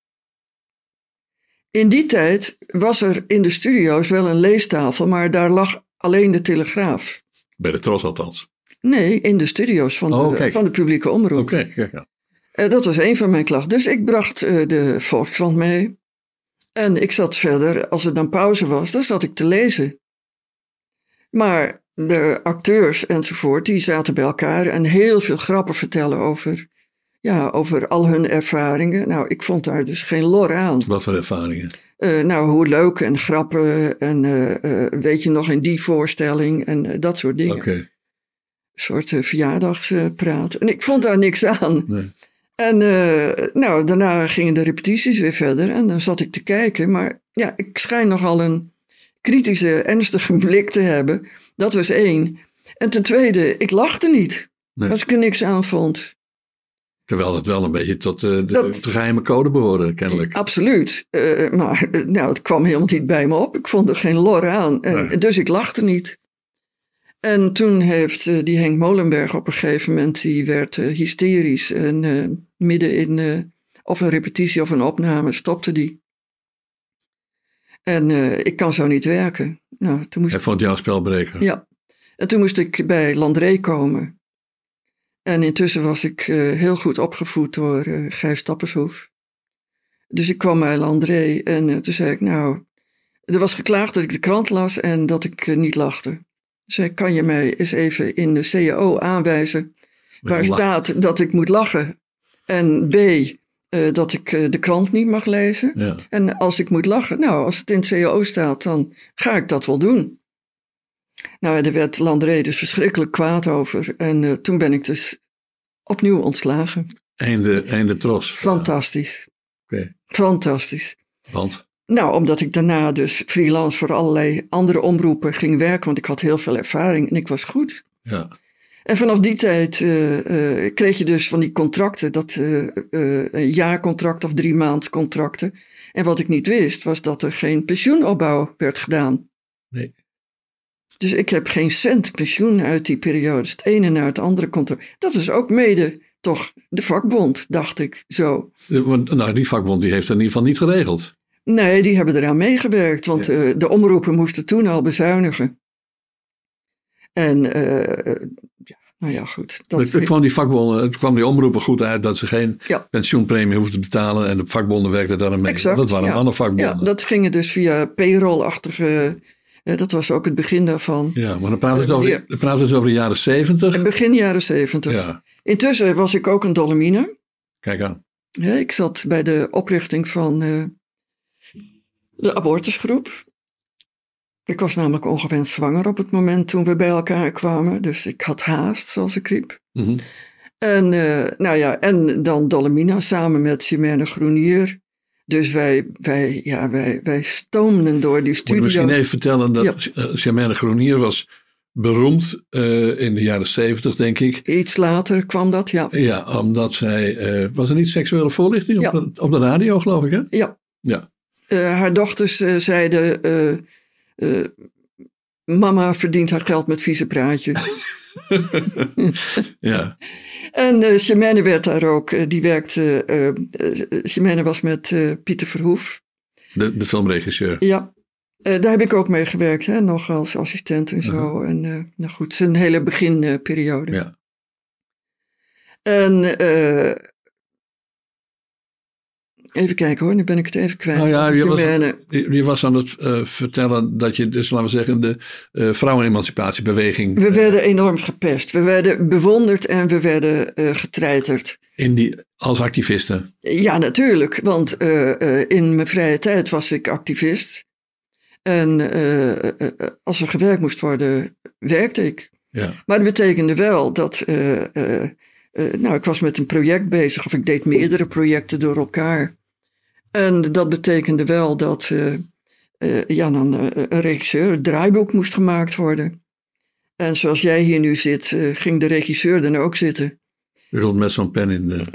In die tijd was er in de studio's wel een leestafel, maar daar lag alleen de Telegraaf. Bij de TROS althans? Nee, in de studio's van de publieke omroep. Oké, kijk. Dat was een van mijn klachten. Dus ik bracht de Volkskrant mee. En ik zat verder, als er dan pauze was, dan zat ik te lezen. Maar de acteurs enzovoort, die zaten bij elkaar en heel veel grappen vertellen over al hun ervaringen. Nou, ik vond daar dus geen lor aan. Wat voor ervaringen? Hoe leuk en grappen en weet je nog in die voorstelling en dat soort dingen. Okay. Een soort verjaardagspraat. En ik vond daar niks aan. Nee. En daarna gingen de repetities weer verder en dan zat ik te kijken. Maar ja, ik schijn nogal een kritische, ernstige blik te hebben. Dat was 1. En ten tweede, ik lachte niet als ik er niks aan vond. Terwijl het wel een beetje tot de geheime code behoorde, kennelijk. Absoluut. Maar het kwam helemaal niet bij me op. Ik vond er geen lor aan. Dus ik lachte niet. En toen heeft die Henk Molenberg op een gegeven moment, die werd hysterisch. En midden in of een repetitie of een opname stopte die. En ik kan zo niet werken. Nou, Hij vond jou spelbreker. Ja. En toen moest ik bij Landré komen. En intussen was ik heel goed opgevoed door Gijs Tappershoef. Dus ik kwam bij Landré en toen zei ik, er was geklaagd dat ik de krant las en dat ik niet lachte. Dus zei, kan je mij eens even in de CAO aanwijzen waar staat dat ik moet lachen? En B, dat ik de krant niet mag lezen. Ja. En als ik moet lachen, als het in het CAO staat, dan ga ik dat wel doen. Nou, daar werd Landré dus verschrikkelijk kwaad over. En toen ben ik dus opnieuw ontslagen. Einde TROS. Fantastisch. Okay. Fantastisch. Want? Nou, omdat ik daarna dus freelance voor allerlei andere omroepen ging werken. Want ik had heel veel ervaring en ik was goed. Ja. En vanaf die tijd kreeg je dus van die contracten. Een jaarcontract of 3 maandcontracten. En wat ik niet wist, was dat er geen pensioenopbouw werd gedaan. Nee. Dus ik heb geen cent pensioen uit die periode. Het ene naar het andere contract. Dat is ook mede toch de vakbond, dacht ik zo. Die vakbond die heeft dat in ieder geval niet geregeld. Nee, die hebben eraan meegewerkt. Want de omroepen moesten toen al bezuinigen. En goed. Het kwam die omroepen goed uit dat ze geen pensioenpremie hoefden te betalen. En de vakbonden werkten daar aan mee. Exact, dat waren andere vakbonden. Ja, dat ging dus via payroll-achtige. Dat was ook het begin daarvan. Ja, maar dan praten ze over de jaren 70. Begin jaren 70. Ja. Intussen was ik ook een Dolomine. Kijk aan. Ik zat bij de oprichting van de abortusgroep. Ik was namelijk ongewenst zwanger op het moment toen we bij elkaar kwamen. Dus ik had haast, zoals ik riep. Mm-hmm. En, en dan Dolomina samen met Germaine Groenier. Dus wij stoomden door die studio. Moet je misschien even vertellen dat Germaine Groenier was beroemd in de jaren 70, denk ik. Iets later kwam dat, ja. Ja, omdat zij... was er niet seksuele voorlichting op de radio, geloof ik, hè? Ja. Haar dochters zeiden... mama verdient haar geld met vieze praatjes. Ja. En Germaine werd daar ook... die werkte... Germaine was met Pieter Verhoef. De filmregisseur. Ja. Daar heb ik ook mee gewerkt, hè, nog als assistent en zo. En nou goed, zijn hele beginperiode. Ja. En even kijken hoor, nu ben ik het even kwijt. Nou ja, je was aan het vertellen dat je, dus laten we zeggen, de vrouwenemancipatiebeweging... We werden enorm gepest. We werden bewonderd en we werden getreiterd. Als activisten? Ja, natuurlijk. Want in mijn vrije tijd was ik activist. En als er gewerkt moest worden, werkte ik. Ja. Maar dat betekende wel dat... ik was met een project bezig, of ik deed meerdere projecten door elkaar. En dat betekende wel dat een regisseur, een draaiboek moest gemaakt worden. En zoals jij hier nu zit, ging de regisseur dan ook zitten. Je zat met zo'n pen in de...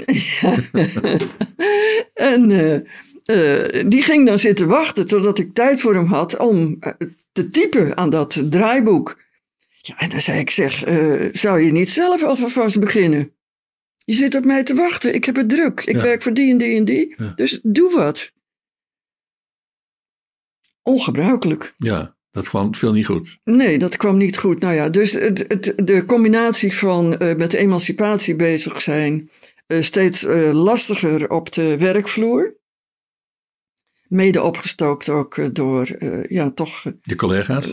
En die ging dan zitten wachten totdat ik tijd voor hem had om te typen aan dat draaiboek. Ja, en dan zei ik, zou je niet zelf alvast beginnen? Je zit op mij te wachten, ik heb het druk. Ik werk voor die en die en die, dus doe wat. Ongebruikelijk. Ja, dat kwam veel niet goed. Nee, dat kwam niet goed. Nou ja, dus de combinatie van met emancipatie bezig zijn, steeds lastiger op de werkvloer. Mede opgestookt ook door, toch... Je collega's?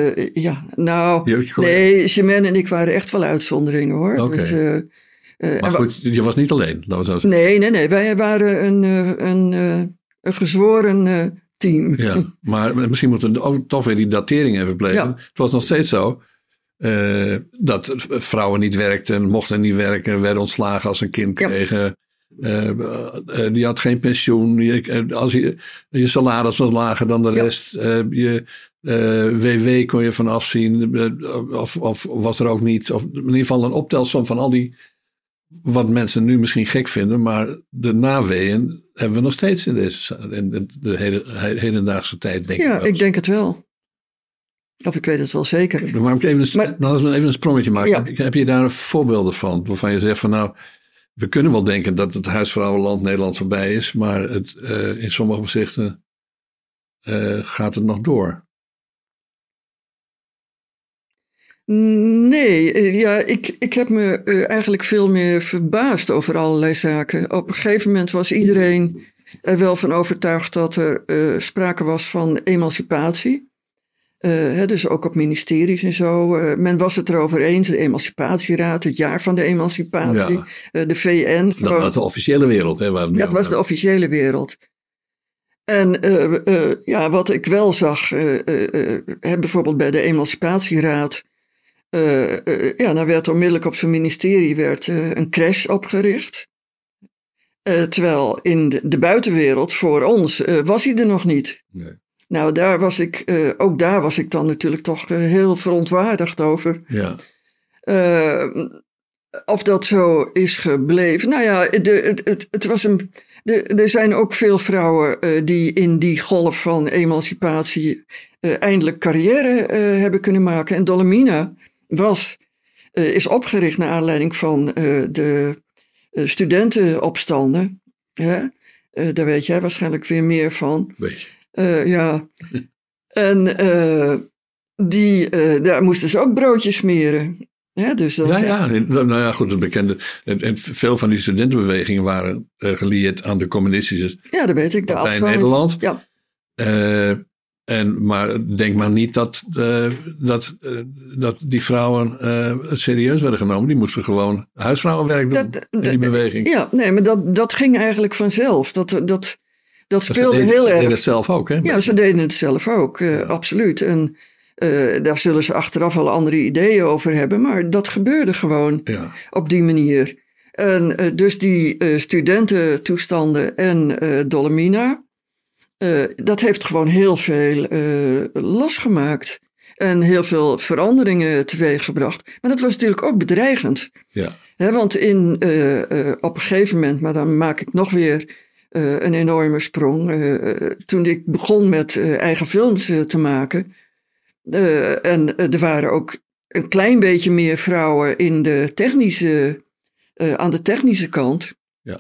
Nee, Germaine en ik waren echt wel uitzonderingen hoor. Okay. Dus, maar goed, je was niet alleen, laten we zo zeggen. Nee, wij waren een gezworen team. Ja, maar misschien moeten we ook toch weer die datering even plegen. Ja. Het was nog steeds zo dat vrouwen niet werkten, mochten niet werken, werden ontslagen als ze een kind kregen. Die had geen pensioen. Je salaris was lager dan de rest. Je WW kon je van afzien. Of was er ook niet. Of in ieder geval een optelsom van al die... Wat mensen nu misschien gek vinden. Maar de naweeën hebben we nog steeds in de hedendaagse tijd. Denk ik ik denk het wel. Of ik weet het wel zeker. Maar als we even een sprongetje maken. Heb je daar voorbeelden van? Waarvan je zegt van nou... We kunnen wel denken dat het huisvrouwenland Nederland voorbij is, maar in sommige opzichten gaat het nog door. Nee, ik heb me eigenlijk veel meer verbaasd over allerlei zaken. Op een gegeven moment was iedereen er wel van overtuigd dat er sprake was van emancipatie. Dus ook op ministeries en zo. Men was het erover eens, de Emancipatieraad, het jaar van de emancipatie, de VN. Dat was de officiële wereld. Hè, dat was de officiële wereld. En wat ik wel zag, bijvoorbeeld bij de Emancipatieraad, dan werd onmiddellijk op zijn ministerie een crash opgericht. Terwijl in de buitenwereld, voor ons, was hij er nog niet. Nee. Nou, daar was ik dan natuurlijk toch heel verontwaardigd over. Ja. Of dat zo is gebleven. Nou ja, het was er zijn ook veel vrouwen die in die golf van emancipatie eindelijk carrière hebben kunnen maken. En Dolomina is opgericht naar aanleiding van de studentenopstanden. Daar weet jij waarschijnlijk weer meer van. Beetje. En daar moesten ze ook broodjes smeren. Dus goed, het bekende. En veel van die studentenbewegingen waren gelieerd aan de communistische dat weet ik, de partij in Nederland. Ja. Maar denk maar niet dat die vrouwen serieus werden genomen. Die moesten gewoon huisvrouwenwerk doen in die beweging. Ja, nee, maar dat ging eigenlijk vanzelf. Dat speelde heel erg. Ze deden het zelf ook, hè? Ja, ze deden het zelf ook, absoluut. En daar zullen ze achteraf wel andere ideeën over hebben. Maar dat gebeurde gewoon op die manier. En dus die studententoestanden en Dolomina... dat heeft gewoon heel veel losgemaakt. En heel veel veranderingen teweeggebracht. Maar dat was natuurlijk ook bedreigend. Ja. Want op een gegeven moment, maar dan maak ik nog weer een enorme sprong. Toen ik begon met eigen films te maken. En er waren ook een klein beetje meer vrouwen in de aan de technische kant.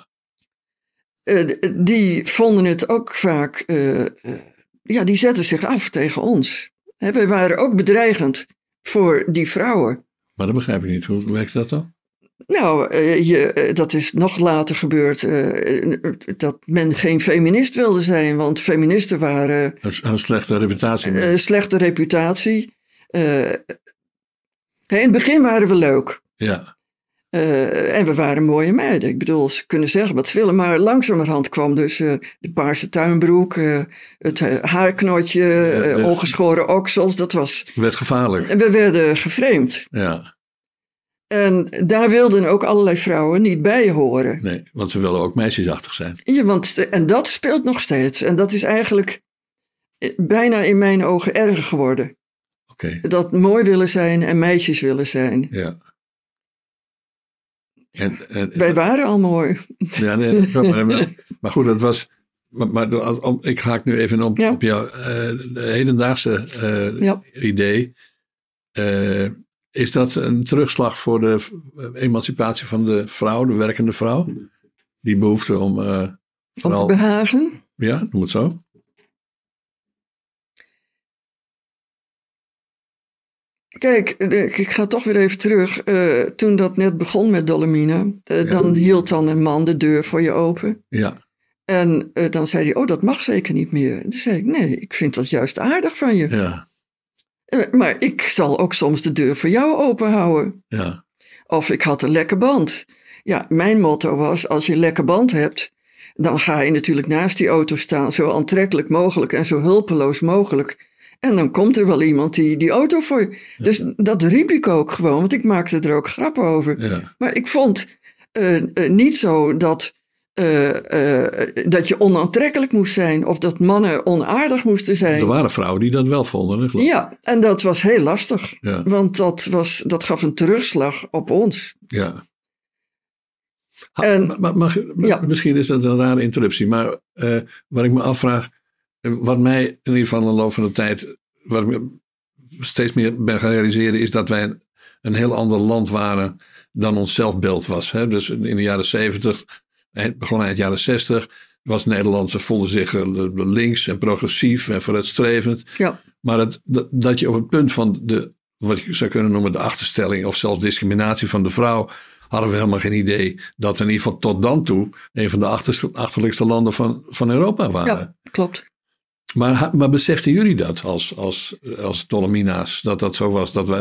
Die vonden het ook vaak, die zetten zich af tegen ons. We waren ook bedreigend voor die vrouwen. Maar dat begrijp ik niet. Hoe werkt dat dan? Nou, dat is nog later gebeurd dat men geen feminist wilde zijn, want feministen waren... Een slechte reputatie. Een slechte reputatie. In het begin waren we leuk. Ja. En we waren mooie meiden. Ik bedoel, ze kunnen zeggen wat ze willen. Maar langzamerhand kwam dus de paarse tuinbroek, het haarknotje, ongeschoren oksels. Dat werd gevaarlijk. We werden geframed. Ja. En daar wilden ook allerlei vrouwen niet bij horen. Nee, want ze willen ook meisjesachtig zijn. Ja, en dat speelt nog steeds. En dat is eigenlijk bijna in mijn ogen erger geworden. Oké. Dat mooi willen zijn en meisjes willen zijn. Ja. Wij waren al mooi. Ja, nee, maar goed, dat was... Maar ik haak nu even op jouw hedendaagse idee. Is dat een terugslag voor de emancipatie van de vrouw, de werkende vrouw? Die behoefte om... om te behagen? Ja, noem het zo. Kijk, ik ga toch weer even terug. Toen dat net begon met Dolomina, dan hield dan een man de deur voor je open. Ja. En dan zei hij, dat mag zeker niet meer. Toen zei ik, nee, ik vind dat juist aardig van je. Ja. Maar ik zal ook soms de deur voor jou open houden. Ja. Of ik had een lekke band. Ja, mijn motto was, als je een lekke band hebt, dan ga je natuurlijk naast die auto staan, zo aantrekkelijk mogelijk en zo hulpeloos mogelijk. En dan komt er wel iemand die auto voor je. Ja. Dus dat riep ik ook gewoon, want ik maakte er ook grappen over. Ja. Maar ik vond niet zo dat je onaantrekkelijk moest zijn of dat mannen onaardig moesten zijn. Er waren vrouwen die dat wel vonden. Hè, ja, en dat was heel lastig. Ja. Want dat gaf een terugslag op ons. Ja. Misschien is dat een rare interruptie, maar wat ik me afvraag, wat mij in ieder geval in de loop van de tijd, wat ik me steeds meer ben gaan realiseren, is dat wij een heel ander land waren dan ons zelfbeeld was. Hè? Dus in de jaren 70, begon eind jaren 60, was Nederland, ze voelden zich links en progressief en vooruitstrevend. Ja. Maar dat je op het punt van wat je zou kunnen noemen de achterstelling of zelfs discriminatie van de vrouw, hadden we helemaal geen idee dat we in ieder geval tot dan toe een van de achterlijkste landen van Europa waren. Ja, klopt. Maar beseften jullie dat als Dolomina's, dat zo was, dat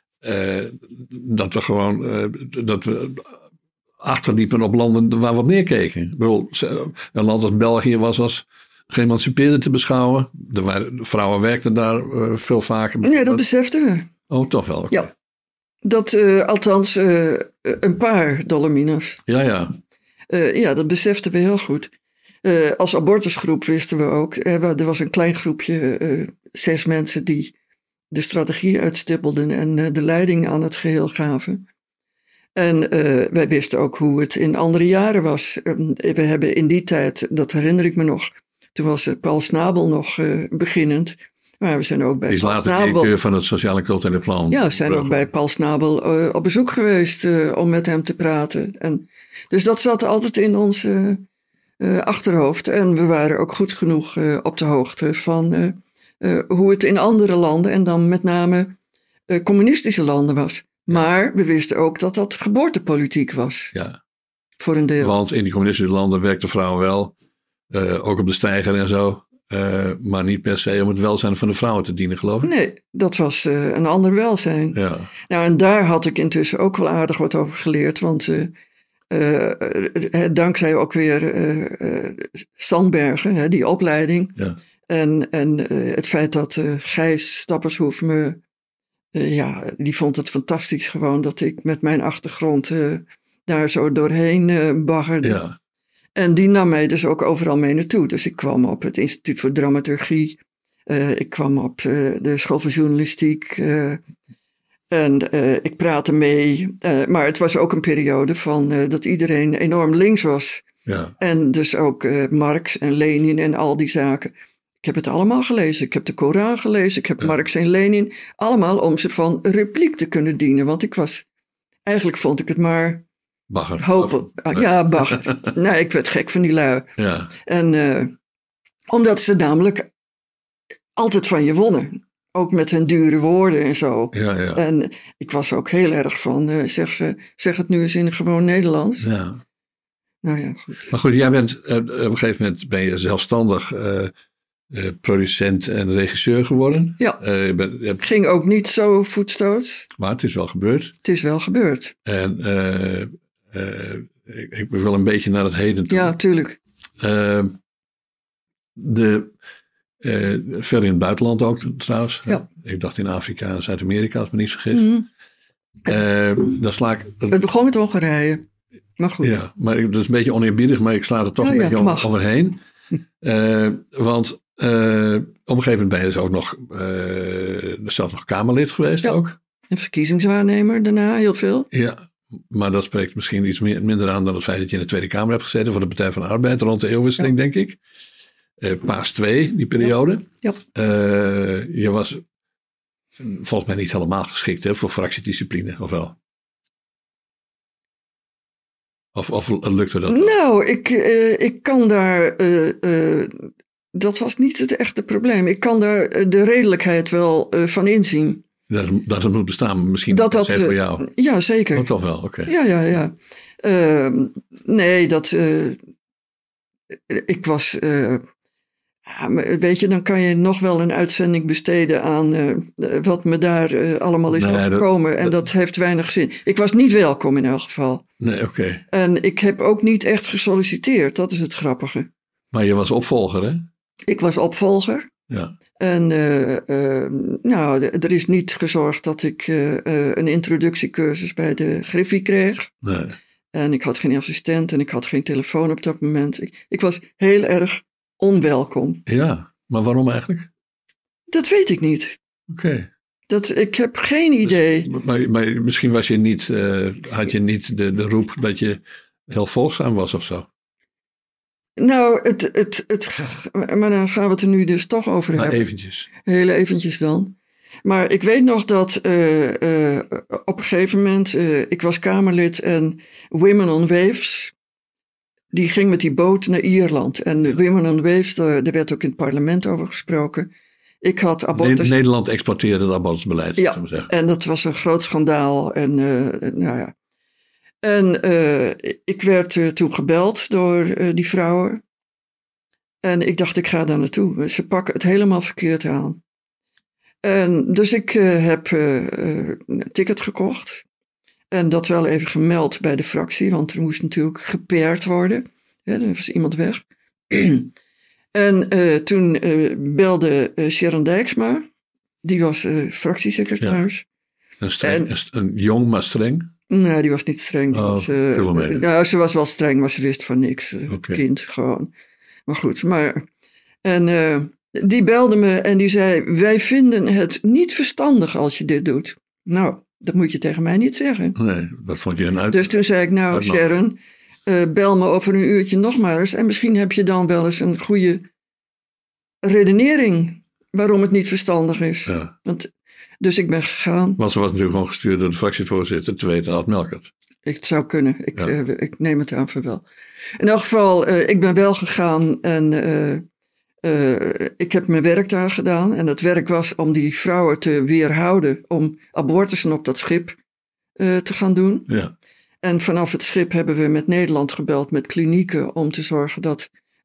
we achterliepen op landen waar we op neerkeken? Ik bedoel, een land als België was als geëmancipeerde te beschouwen. De vrouwen werkten daar veel vaker. Nee, dat beseften we. Oh, toch wel? Okay. Ja. Dat, althans, een paar Dolomina's. Ja. Ja, dat beseften we heel goed. Als abortusgroep wisten we ook. Er was een klein groepje, 6 mensen die de strategie uitstippelden en de leiding aan het geheel gaven. En wij wisten ook hoe het in andere jaren was. We hebben in die tijd, dat herinner ik me nog, toen was Paul Snabel nog beginnend. Maar we zijn ook bij Die is later directeur van het Sociaal en Culturele Plan. Ja, we zijn ook bij Paul Snabel op bezoek geweest om met hem te praten. En, dus dat zat altijd in ons achterhoofd. En we waren ook goed genoeg op de hoogte van hoe het in andere landen, en dan met name communistische landen was. Maar we wisten ook dat dat geboortepolitiek was. Ja. Voor een deel. Want in die communistische landen werkten vrouwen wel. Ook op de steiger en zo. Maar niet per se om het welzijn van de vrouwen te dienen, geloof ik. Nee, dat was een ander welzijn. Ja. Nou, en daar had ik intussen ook wel aardig wat over geleerd. Want dankzij ook weer Sandbergen, die opleiding. Ja. En het feit dat Gijs Stappershoef die vond het fantastisch gewoon dat ik met mijn achtergrond daar zo doorheen baggerde. Ja. En die nam mij dus ook overal mee naartoe. Dus ik kwam op het Instituut voor Dramaturgie. Ik kwam op de School van Journalistiek. En ik praatte mee. Maar het was ook een periode van dat iedereen enorm links was. Ja. En dus ook Marx en Lenin en al die zaken. Ik heb het allemaal gelezen. Ik heb de Koran gelezen. Ik heb Marx en Lenin. Allemaal om ze van repliek te kunnen dienen. Want eigenlijk vond ik het maar... Bagger. Hopen. Ja, bagger. Nee, ik werd gek van die lui. Ja. En omdat ze namelijk altijd van je wonnen. Ook met hun dure woorden en zo. Ja, ja. En ik was ook heel erg van, zeg het nu eens in gewoon Nederlands. Ja. Nou ja, goed. Maar goed, jij bent op een gegeven moment ben je zelfstandig producent en regisseur geworden. Ja, ging ook niet zo voetstoots. Maar het is wel gebeurd. Het is wel gebeurd. En ik ben wel een beetje naar het heden toe. Ja, tuurlijk. Verder in het buitenland ook trouwens. Ja. Ik dacht in Afrika en Zuid-Amerika, als me niet vergis. Mm-hmm. Dan sla ik... Het begon met Hongarije. Maar goed. Ja, maar dat is een beetje oneerbiedig, maar ik sla er toch een beetje overheen. Want op een gegeven moment ben je dus ook nog zelfs nog Kamerlid geweest ook. En verkiezingswaarnemer daarna, heel veel. Ja, maar dat spreekt misschien iets minder aan dan het feit dat je in de Tweede Kamer hebt gezeten voor de Partij van de Arbeid rond de eeuwwisseling, denk ik. Paas 2, die periode. Ja. Je was volgens mij niet helemaal geschikt voor fractiediscipline, of wel? Of lukte dat? Nou, ik kan daar... dat was niet het echte probleem. Ik kan daar de redelijkheid wel van inzien. Dat het moet bestaan, misschien dat voor jou. Ja, zeker. Oh, toch wel, oké. Ja. Nee, ik was... weet je, dan kan je nog wel een uitzending besteden aan wat me daar allemaal is overkomen. En dat heeft weinig zin. Ik was niet welkom in elk geval. Nee, oké. En ik heb ook niet echt gesolliciteerd. Dat is het grappige. Maar je was opvolger, hè? Ik was opvolger. Ja. En er is niet gezorgd dat ik een introductiecursus bij de Griffie kreeg. Nee. En ik had geen assistent en ik had geen telefoon op dat moment. Ik was heel erg onwelkom. Ja, maar waarom eigenlijk? Dat weet ik niet. Oké. Ik heb geen idee. Maar misschien was je niet, had je niet de roep dat je heel volgzaam was of zo? Nou, maar dan gaan we het er nu dus toch over hebben. Eventjes. Heel eventjes dan. Maar ik weet nog dat op een gegeven moment, ik was Kamerlid en Women on Waves, die ging met die boot naar Ierland. En Women on Waves, daar werd ook in het parlement over gesproken. Ik had abortus... Nederland exporteerde het abortusbeleid, ja, zou ik zeggen. En dat was een groot schandaal. En nou ja. En ik werd toen gebeld door die vrouwen. En ik dacht, ik ga daar naartoe. Ze pakken het helemaal verkeerd aan. En dus ik heb een ticket gekocht. En dat wel even gemeld bij de fractie. Want er moest natuurlijk gepaired worden. Ja, er was iemand weg. En toen belde Sharon Dijksma. Die was fractiesecretaris. Ja. Een jong, maar streng? Nee, die was niet streng. Ze was wel streng, maar ze wist van niks. Kind, gewoon. Maar goed, die belde me en die zei... Wij vinden het niet verstandig als je dit doet. Nou, dat moet je tegen mij niet zeggen. Nee, dat vond je een Dus toen zei ik, nou Sharon... bel me over een uurtje nog maar eens... en misschien heb je dan wel eens een goede redenering... waarom het niet verstandig is. Ja. Dus ik ben gegaan. Want ze was natuurlijk gewoon gestuurd door de fractievoorzitter... te weten Ad Melkert. Het zou kunnen. Ik neem het aan voor wel. In elk geval, ik ben wel gegaan... en ik heb mijn werk daar gedaan. En dat werk was om die vrouwen te weerhouden... om abortussen op dat schip te gaan doen. Ja. En vanaf het schip hebben we met Nederland gebeld... met klinieken om te zorgen dat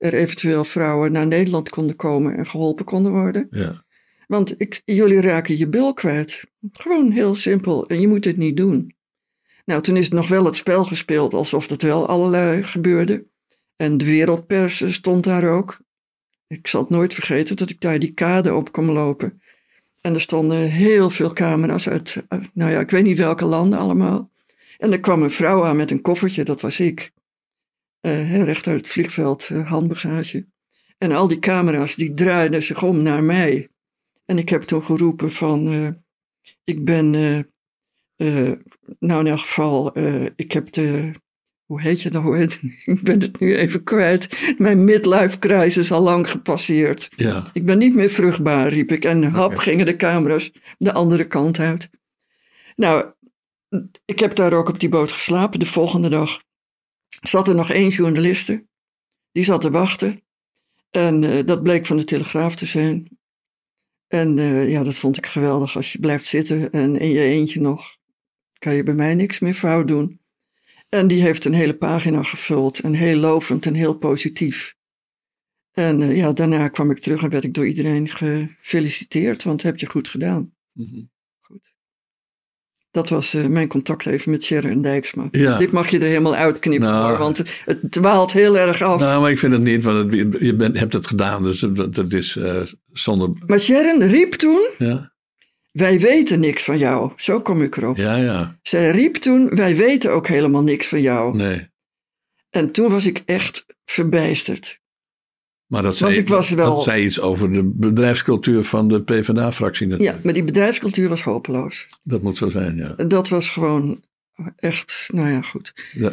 er eventueel vrouwen naar Nederland konden komen en geholpen konden worden. Ja. Want jullie raken je bil kwijt. Gewoon heel simpel. En je moet het niet doen. Nou, toen is nog wel het spel gespeeld alsof het wel allerlei gebeurde. En de wereldpers stond daar ook. Ik zal het nooit vergeten dat ik daar die kade op kwam lopen. En er stonden heel veel camera's uit, ik weet niet welke landen allemaal. En er kwam een vrouw aan met een koffertje, dat was ik. Recht uit het vliegveld, handbagage. En al die camera's die draaiden zich om naar mij. En ik heb toen geroepen van, ik ben, in elk geval, ik heb hoe heet je nou? Ik ben het nu even kwijt. Mijn midlife crisis al lang gepasseerd. Ja. Ik ben niet meer vruchtbaar, riep ik. En hap gingen de camera's de andere kant uit. Nou, ik heb daar ook op die boot geslapen. De volgende dag zat er nog 1 journaliste. Die zat te wachten. En dat bleek van de Telegraaf te zijn. En dat vond ik geweldig. Als je blijft zitten en in je eentje nog, kan je bij mij niks meer fout doen. En die heeft een hele pagina gevuld. En heel lovend en heel positief. En daarna kwam ik terug en werd ik door iedereen gefeliciteerd. Want heb je goed gedaan. Mm-hmm. Goed. Dat was mijn contact even met Sharon Dijksma. Ja. Dit mag je er helemaal uitknippen hoor. Want het dwaalt heel erg af. Nou, maar ik vind het niet. Want je hebt het gedaan. Dus dat is zonder... Maar Sharon riep toen... Ja. Wij weten niks van jou. Zo kom ik erop. Ja. Zij riep toen, wij weten ook helemaal niks van jou. Nee. En toen was ik echt verbijsterd. Maar dat zei iets over de bedrijfscultuur van de PvdA-fractie natuurlijk. Ja, maar die bedrijfscultuur was hopeloos. Dat moet zo zijn, ja. Dat was gewoon echt, goed.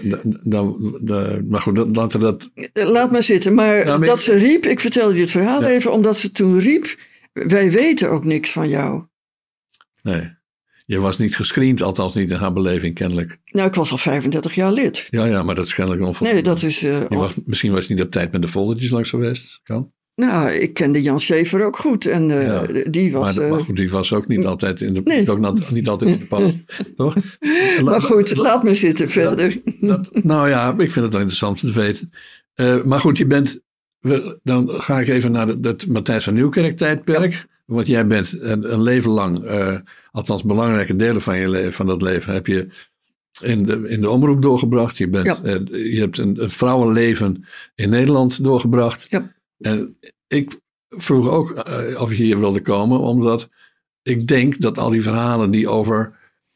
Maar goed, laten we dat... Laat maar zitten. Maar dat ze riep, ik vertelde je het verhaal even, omdat ze toen riep, wij weten ook niks van jou. Nee, je was niet gescreend, althans niet in haar beleving kennelijk. Nou, ik was al 35 jaar lid. Ja, maar dat is kennelijk onvoldoende. Nee, dat is... misschien was je niet op tijd met de foldertjes langs geweest, kan? Nou, ik kende Jan Schäfer ook goed en die was... Maar goed, die was ook niet altijd in de... Nee. Ook niet altijd in de pas, toch? Maar goed, laat me zitten verder. Ik vind het wel interessant te weten. Maar goed, dan ga ik even naar het Matthijs van Nieuwkerk tijdperk. Ja. Want jij bent een leven lang, althans belangrijke delen van dat leven, heb je in de omroep doorgebracht. Je hebt een vrouwenleven in Nederland doorgebracht. Ja. En ik vroeg ook of je hier wilde komen, omdat ik denk dat al die verhalen die over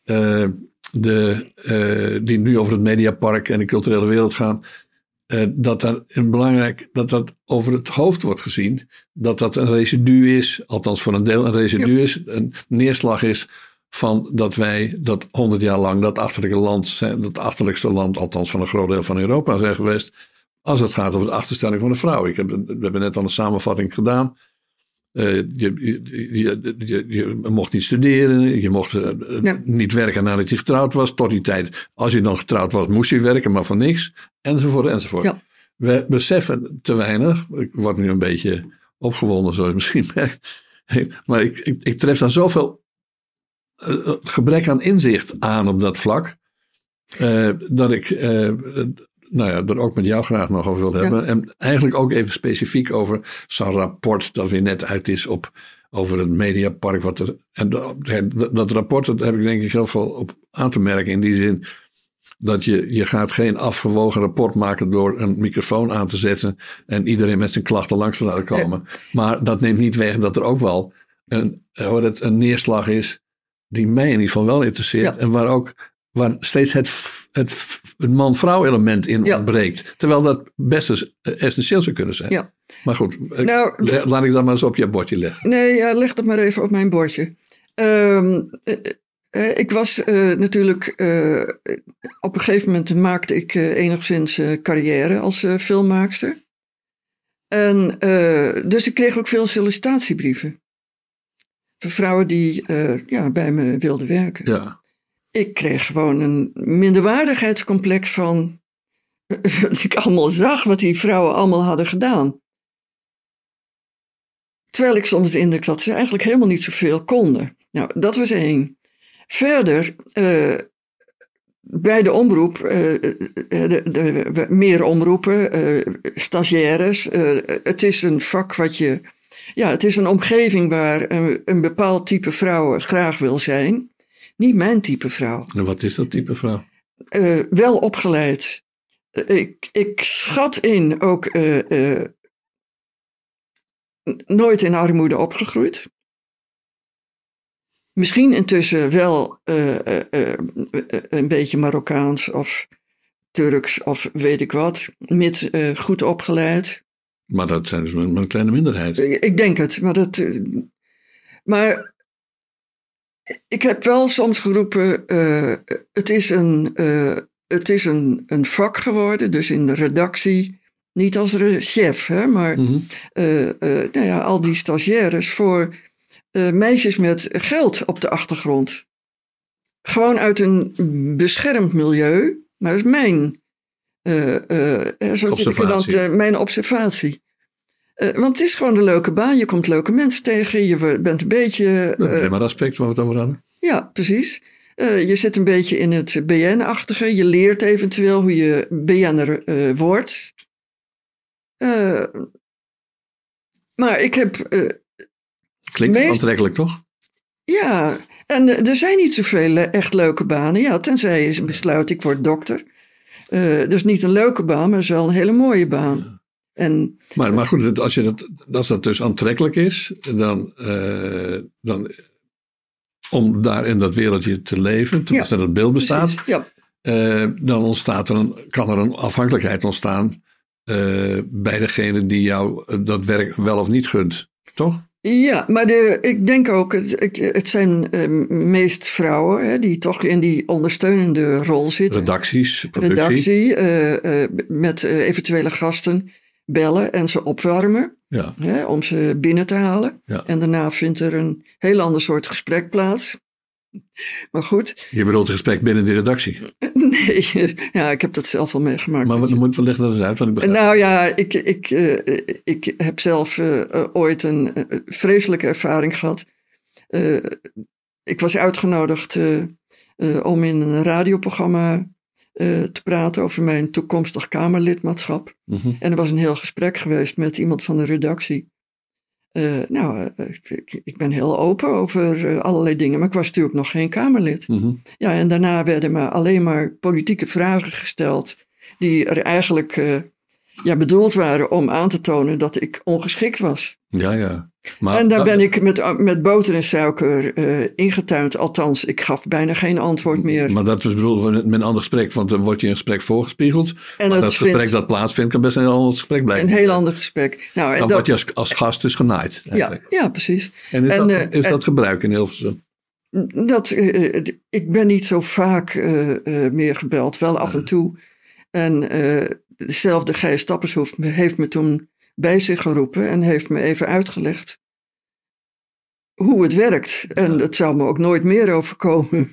die nu over het Mediapark en de culturele wereld gaan, dat over het hoofd wordt gezien. Dat een residu is, althans voor een deel een residu is, een neerslag is van dat wij dat 100 jaar lang dat achterlijkste land, althans van een groot deel van Europa zijn geweest, als het gaat over de achterstelling van de vrouw. We hebben net al een samenvatting gedaan. Je mocht niet studeren, je mocht niet werken nadat je getrouwd was. Tot die tijd, als je dan getrouwd was, moest je werken, maar voor niks. Enzovoort. Ja. We beseffen te weinig. Ik word nu een beetje opgewonden, zoals je misschien merkt. Maar ik tref daar zoveel gebrek aan inzicht aan op dat vlak. Dat ik er ook met jou graag nog over wil hebben. Ja. En eigenlijk ook even specifiek over zo'n rapport dat weer net uit is over het Mediapark. Dat rapport, dat heb ik denk ik heel veel op aan te merken. In die zin dat je gaat geen afgewogen rapport maken door een microfoon aan te zetten en iedereen met zijn klachten langs te laten komen. Ja. Maar dat neemt niet weg dat er ook wel een neerslag is die mij in ieder geval wel interesseert. Ja. En waar steeds het man-vrouw element in ontbreekt. Terwijl dat best essentieel zou kunnen zijn. Ja. Maar goed, laat ik dat maar eens op je bordje leggen. Nee, leg dat maar even op mijn bordje. Ik was natuurlijk... op een gegeven moment maakte ik enigszins carrière als filmmaakster. En dus ik kreeg ook veel sollicitatiebrieven. Voor vrouwen die bij me wilden werken. Ja. Ik kreeg gewoon een minderwaardigheidscomplex van wat ik allemaal zag, wat die vrouwen allemaal hadden gedaan. Terwijl ik soms de indruk had dat ze eigenlijk helemaal niet zoveel konden. Nou, dat was 1. Verder, bij de omroep, meer omroepen, stagiaires. Het is een vak het is een omgeving waar een bepaald type vrouw graag wil zijn. Niet mijn type vrouw. En wat is dat type vrouw? Wel opgeleid. Ik schat in ook nooit in armoede opgegroeid. Misschien intussen wel een beetje Marokkaans of Turks of weet ik wat. Mits goed opgeleid. Maar dat zijn dus een kleine minderheid. Ik denk het. Maar ik heb wel soms geroepen, het is een vak geworden, dus in de redactie, niet als chef, hè, maar al die stagiaires voor meisjes met geld op de achtergrond. Gewoon uit een beschermd milieu, maar dat is mijn observatie. Mijn observatie. Want het is gewoon een leuke baan. Je komt leuke mensen tegen. Je bent een beetje... Dat is helemaal aspect waar we het over hadden. Ja, precies. Je zit een beetje in het BN-achtige. Je leert eventueel hoe je BN'er wordt. Maar ik heb... Klinkt aantrekkelijk, toch? Ja, en er zijn niet zoveel echt leuke banen. Ja, tenzij je besluit, ik word dokter. Dus niet een leuke baan, maar wel een hele mooie baan. Ja. Maar goed, als dat dus aantrekkelijk is, dan om daar in dat wereldje te leven, terwijl dat beeld bestaat, dan kan er een afhankelijkheid ontstaan bij degene die jou dat werk wel of niet gunt, toch? Ja, maar ik denk ook, het zijn meest vrouwen hè, die toch in die ondersteunende rol zitten. Redacties, productie. Met eventuele gasten bellen en ze opwarmen hè, om ze binnen te halen. Ja. En daarna vindt er een heel ander soort gesprek plaats. Maar goed. Je bedoelt het gesprek binnen de redactie? Nee, ja, ik heb dat zelf al meegemaakt. Maar wat leg dat eens uit? Want ik begrijp. Nou ja, ik heb zelf ooit een vreselijke ervaring gehad. Ik was uitgenodigd om in een radioprogramma te praten over mijn toekomstig Kamerlidmaatschap. Mm-hmm. En er was een heel gesprek geweest met iemand van de redactie. Ik ben heel open over allerlei dingen, maar ik was natuurlijk nog geen Kamerlid. Mm-hmm. Ja, en daarna werden me alleen maar politieke vragen gesteld die er eigenlijk bedoeld waren om aan te tonen dat ik ongeschikt was. Ja. Maar, en daar ben ik met boter en suiker ingetuind. Althans, ik gaf bijna geen antwoord meer. Maar dat is bedoeld met een ander gesprek, want dan wordt je een gesprek voorgespiegeld. En maar dat gesprek dat plaatsvindt kan best een heel ander gesprek blijven. Een heel ander gesprek. Nou, dan word je als gast dus genaaid. Ja, precies. En is dat gebruik in Hilversum? Ik ben niet zo vaak meer gebeld, wel af en toe. En dezelfde Gijs Stappershoef heeft me toen bij zich geroepen en heeft me even uitgelegd hoe het werkt. En dat zou me ook nooit meer overkomen.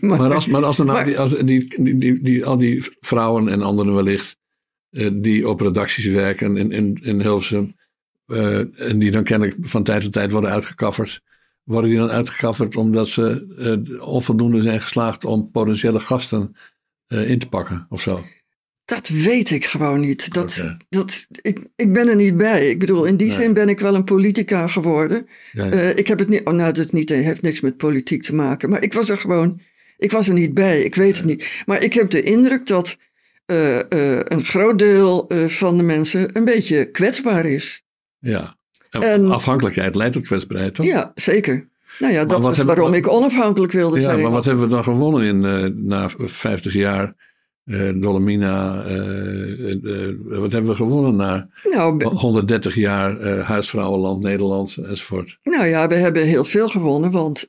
Al die vrouwen en anderen wellicht die op redacties werken in Hilversum en die dan kennelijk van tijd tot tijd worden uitgekafferd. Worden die dan uitgekafferd omdat ze onvoldoende zijn geslaagd om potentiële gasten in te pakken of zo? Dat weet ik gewoon niet. Ik ben er niet bij. Ik bedoel, in die zin ben ik wel een politica geworden. Ja. Ik heb het niet, heeft niks met politiek te maken. Maar ik was er niet bij. Ik weet het niet. Maar ik heb de indruk dat een groot deel van de mensen een beetje kwetsbaar is. Ja, en afhankelijkheid leidt tot kwetsbaarheid, toch? Ja, zeker. Nou ja, dat is waarom ik onafhankelijk wilde zijn. Ja, maar wat hebben we dan gewonnen na 50 jaar... Dolomina, wat hebben we gewonnen na 130 jaar huisvrouwenland, Nederland enzovoort? Nou ja, we hebben heel veel gewonnen, want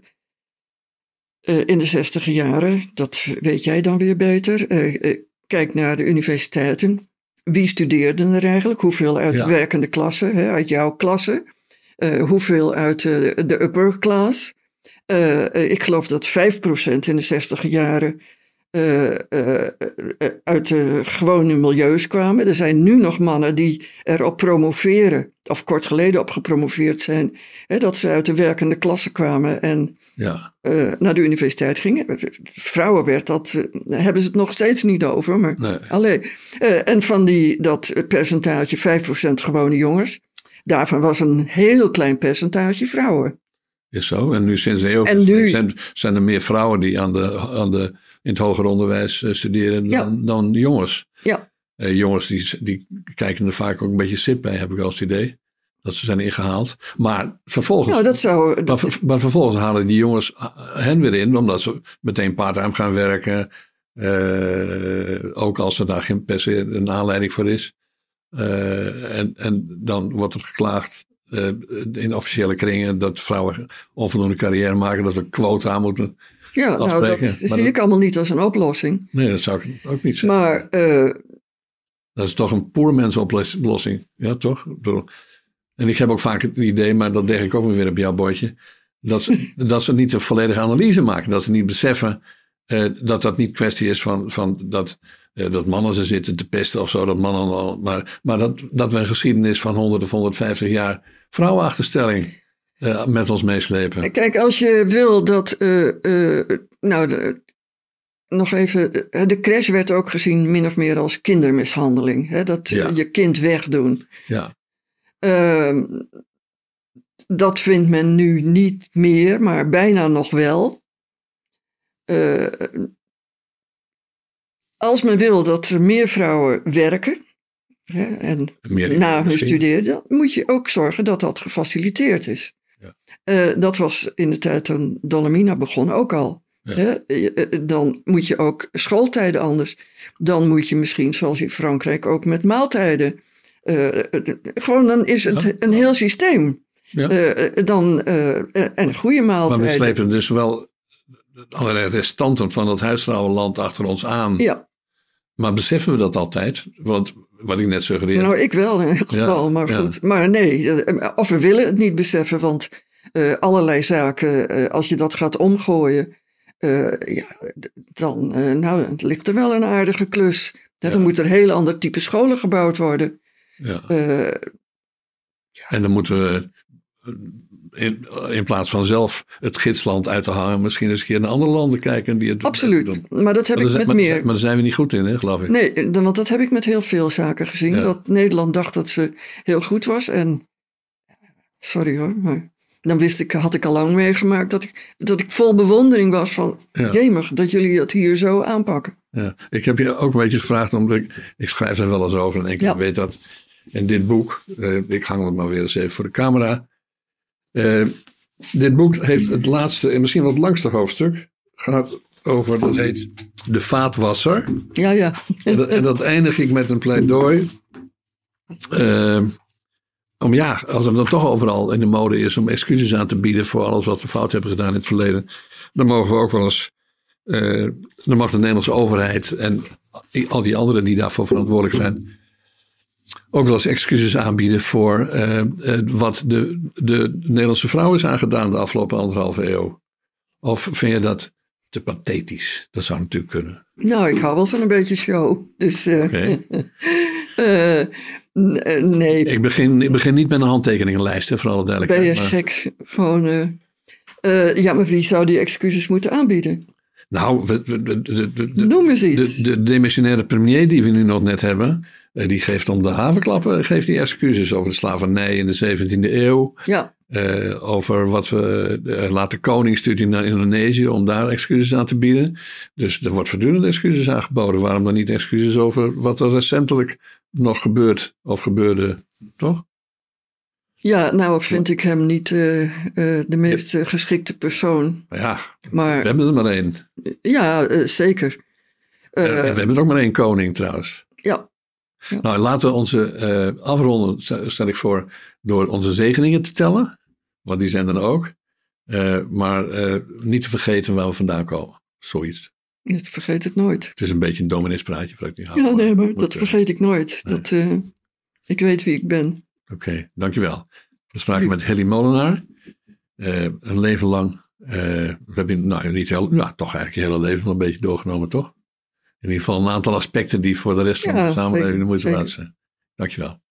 in de 60 jaren, dat weet jij dan weer beter, kijk naar de universiteiten. Wie studeerden er eigenlijk? Hoeveel uit de werkende klasse, uit jouw klasse? Hoeveel uit de upper class? Ik geloof dat 5% in de 60 jaren uit de gewone milieus kwamen. Er zijn nu nog mannen die erop promoveren, of kort geleden op gepromoveerd zijn, dat ze uit de werkende klasse kwamen en naar de universiteit gingen. Vrouwen hebben ze het nog steeds niet over, maar nee. En van dat percentage 5% gewone jongens, daarvan was een heel klein percentage vrouwen. Is zo. En nu sinds de eeuw zijn er meer vrouwen die in het hoger onderwijs studeren dan jongens. Ja. Jongens die kijken er vaak ook een beetje sip bij, heb ik wel het idee. Dat ze zijn ingehaald. Maar vervolgens, maar vervolgens halen die jongens hen weer in, omdat ze meteen part-time gaan werken. Ook als er daar geen per se een aanleiding voor is. En dan wordt er geklaagd in officiële kringen dat vrouwen onvoldoende carrière maken, dat we quota aan moeten afspreken. Dat zie ik allemaal niet als een oplossing. Nee, dat zou ik ook niet zeggen. Maar dat is toch een poormensoplossing. Ja, toch? En ik heb ook vaak het idee, maar dat leg ik ook weer op jouw bordje, dat ze niet een volledige analyse maken. Dat ze niet beseffen dat niet kwestie is van dat mannen ze zitten te pesten of zo. Dat mannen maar dat we een geschiedenis van 100 of 150 jaar vrouwenachterstelling met ons meeslepen. Kijk, als je wil dat nog even, de crash werd ook gezien min of meer als kindermishandeling. Hè? Dat je kind wegdoen. Ja. Dat vindt men nu niet meer, maar bijna nog wel. Als men wil dat er meer vrouwen werken en na hun studeren, dan moet je ook zorgen dat dat gefaciliteerd is. Ja. Dat was in de tijd toen Dolomina begon ook al. Ja. Dan moet je ook schooltijden anders. Dan moet je misschien, zoals in Frankrijk, ook met maaltijden. Dan is het een heel systeem. Ja. En een goede maaltijd. Maar we slepen dus wel allerlei restanten van het huisvrouwenland achter ons aan. Ja. Maar beseffen we dat altijd? Want wat ik net suggereerde. Nou, ik wel in ieder geval, maar goed. Ja. Maar nee, of we willen het niet beseffen, want allerlei zaken, als je dat gaat omgooien, dan ligt er wel een aardige klus. Ja. Dan moet er heel ander type scholen gebouwd worden. Ja. En dan moeten we in plaats van zelf het gidsland uit te hangen, misschien eens een keer naar andere landen kijken die het absoluut doen. Maar dat heb ik met meer. Maar daar zijn we niet goed in, hè, geloof ik. Nee, want dat heb ik met heel veel zaken gezien. Ja. Dat Nederland dacht dat ze heel goed was en sorry hoor, maar dan had ik al lang meegemaakt dat ik vol bewondering was van jemig, dat jullie dat hier zo aanpakken. Ja. Ik heb je ook een beetje gevraagd, omdat ik schrijf er wel eens over en ik weet dat in dit boek, ik hang het maar weer eens even voor de camera. Dit boek heeft het laatste en misschien wel het langste hoofdstuk. Gaat over, dat heet De Vaatwasser. Ja. En dat eindig ik met een pleidooi. Als het dan toch overal in de mode is om excuses aan te bieden voor alles wat we fout hebben gedaan in het verleden. Dan mogen we ook wel eens, dan mag de Nederlandse overheid en al die anderen die daarvoor verantwoordelijk zijn, ook wel eens excuses aanbieden voor wat de Nederlandse vrouw is aangedaan de afgelopen 1,5 eeuw. Of vind je dat te pathetisch? Dat zou natuurlijk kunnen. Nou, ik hou wel van een beetje show. Dus nee. Ik begin niet met een handtekeningenlijst, voor alle duidelijkheid. Ben je gek? Gewoon, maar wie zou die excuses moeten aanbieden? Nou, noem eens iets. De demissionaire premier die we nu nog net hebben, die geeft om de havenklappen die excuses over de slavernij in de 17e eeuw. Ja. Over wat we laat de koning stuurt naar Indonesië om daar excuses aan te bieden. Dus er wordt voortdurend excuses aangeboden. Waarom dan niet excuses over wat er recentelijk nog gebeurt of gebeurde, toch? Ja, nou vind ik hem niet de meest geschikte persoon. Maar we hebben er maar één. Ja, zeker. We hebben er ook maar één koning trouwens. Ja. Nou, laten we onze afronden, stel ik voor, door onze zegeningen te tellen. Want die zijn er ook. Maar niet te vergeten waar we vandaan komen. Zoiets. Ik vergeet het nooit. Het is een beetje een domineespraatje. Maar dat vergeet ik nooit. Nee. Ik weet wie ik ben. Oké, dankjewel. We spraken met Helly Molenaar. Een leven lang. We hebben toch eigenlijk je hele leven wel een beetje doorgenomen, toch? in ieder geval een aantal aspecten die voor de rest van de samenleving de moeite zeker. waard zijn. Dankjewel.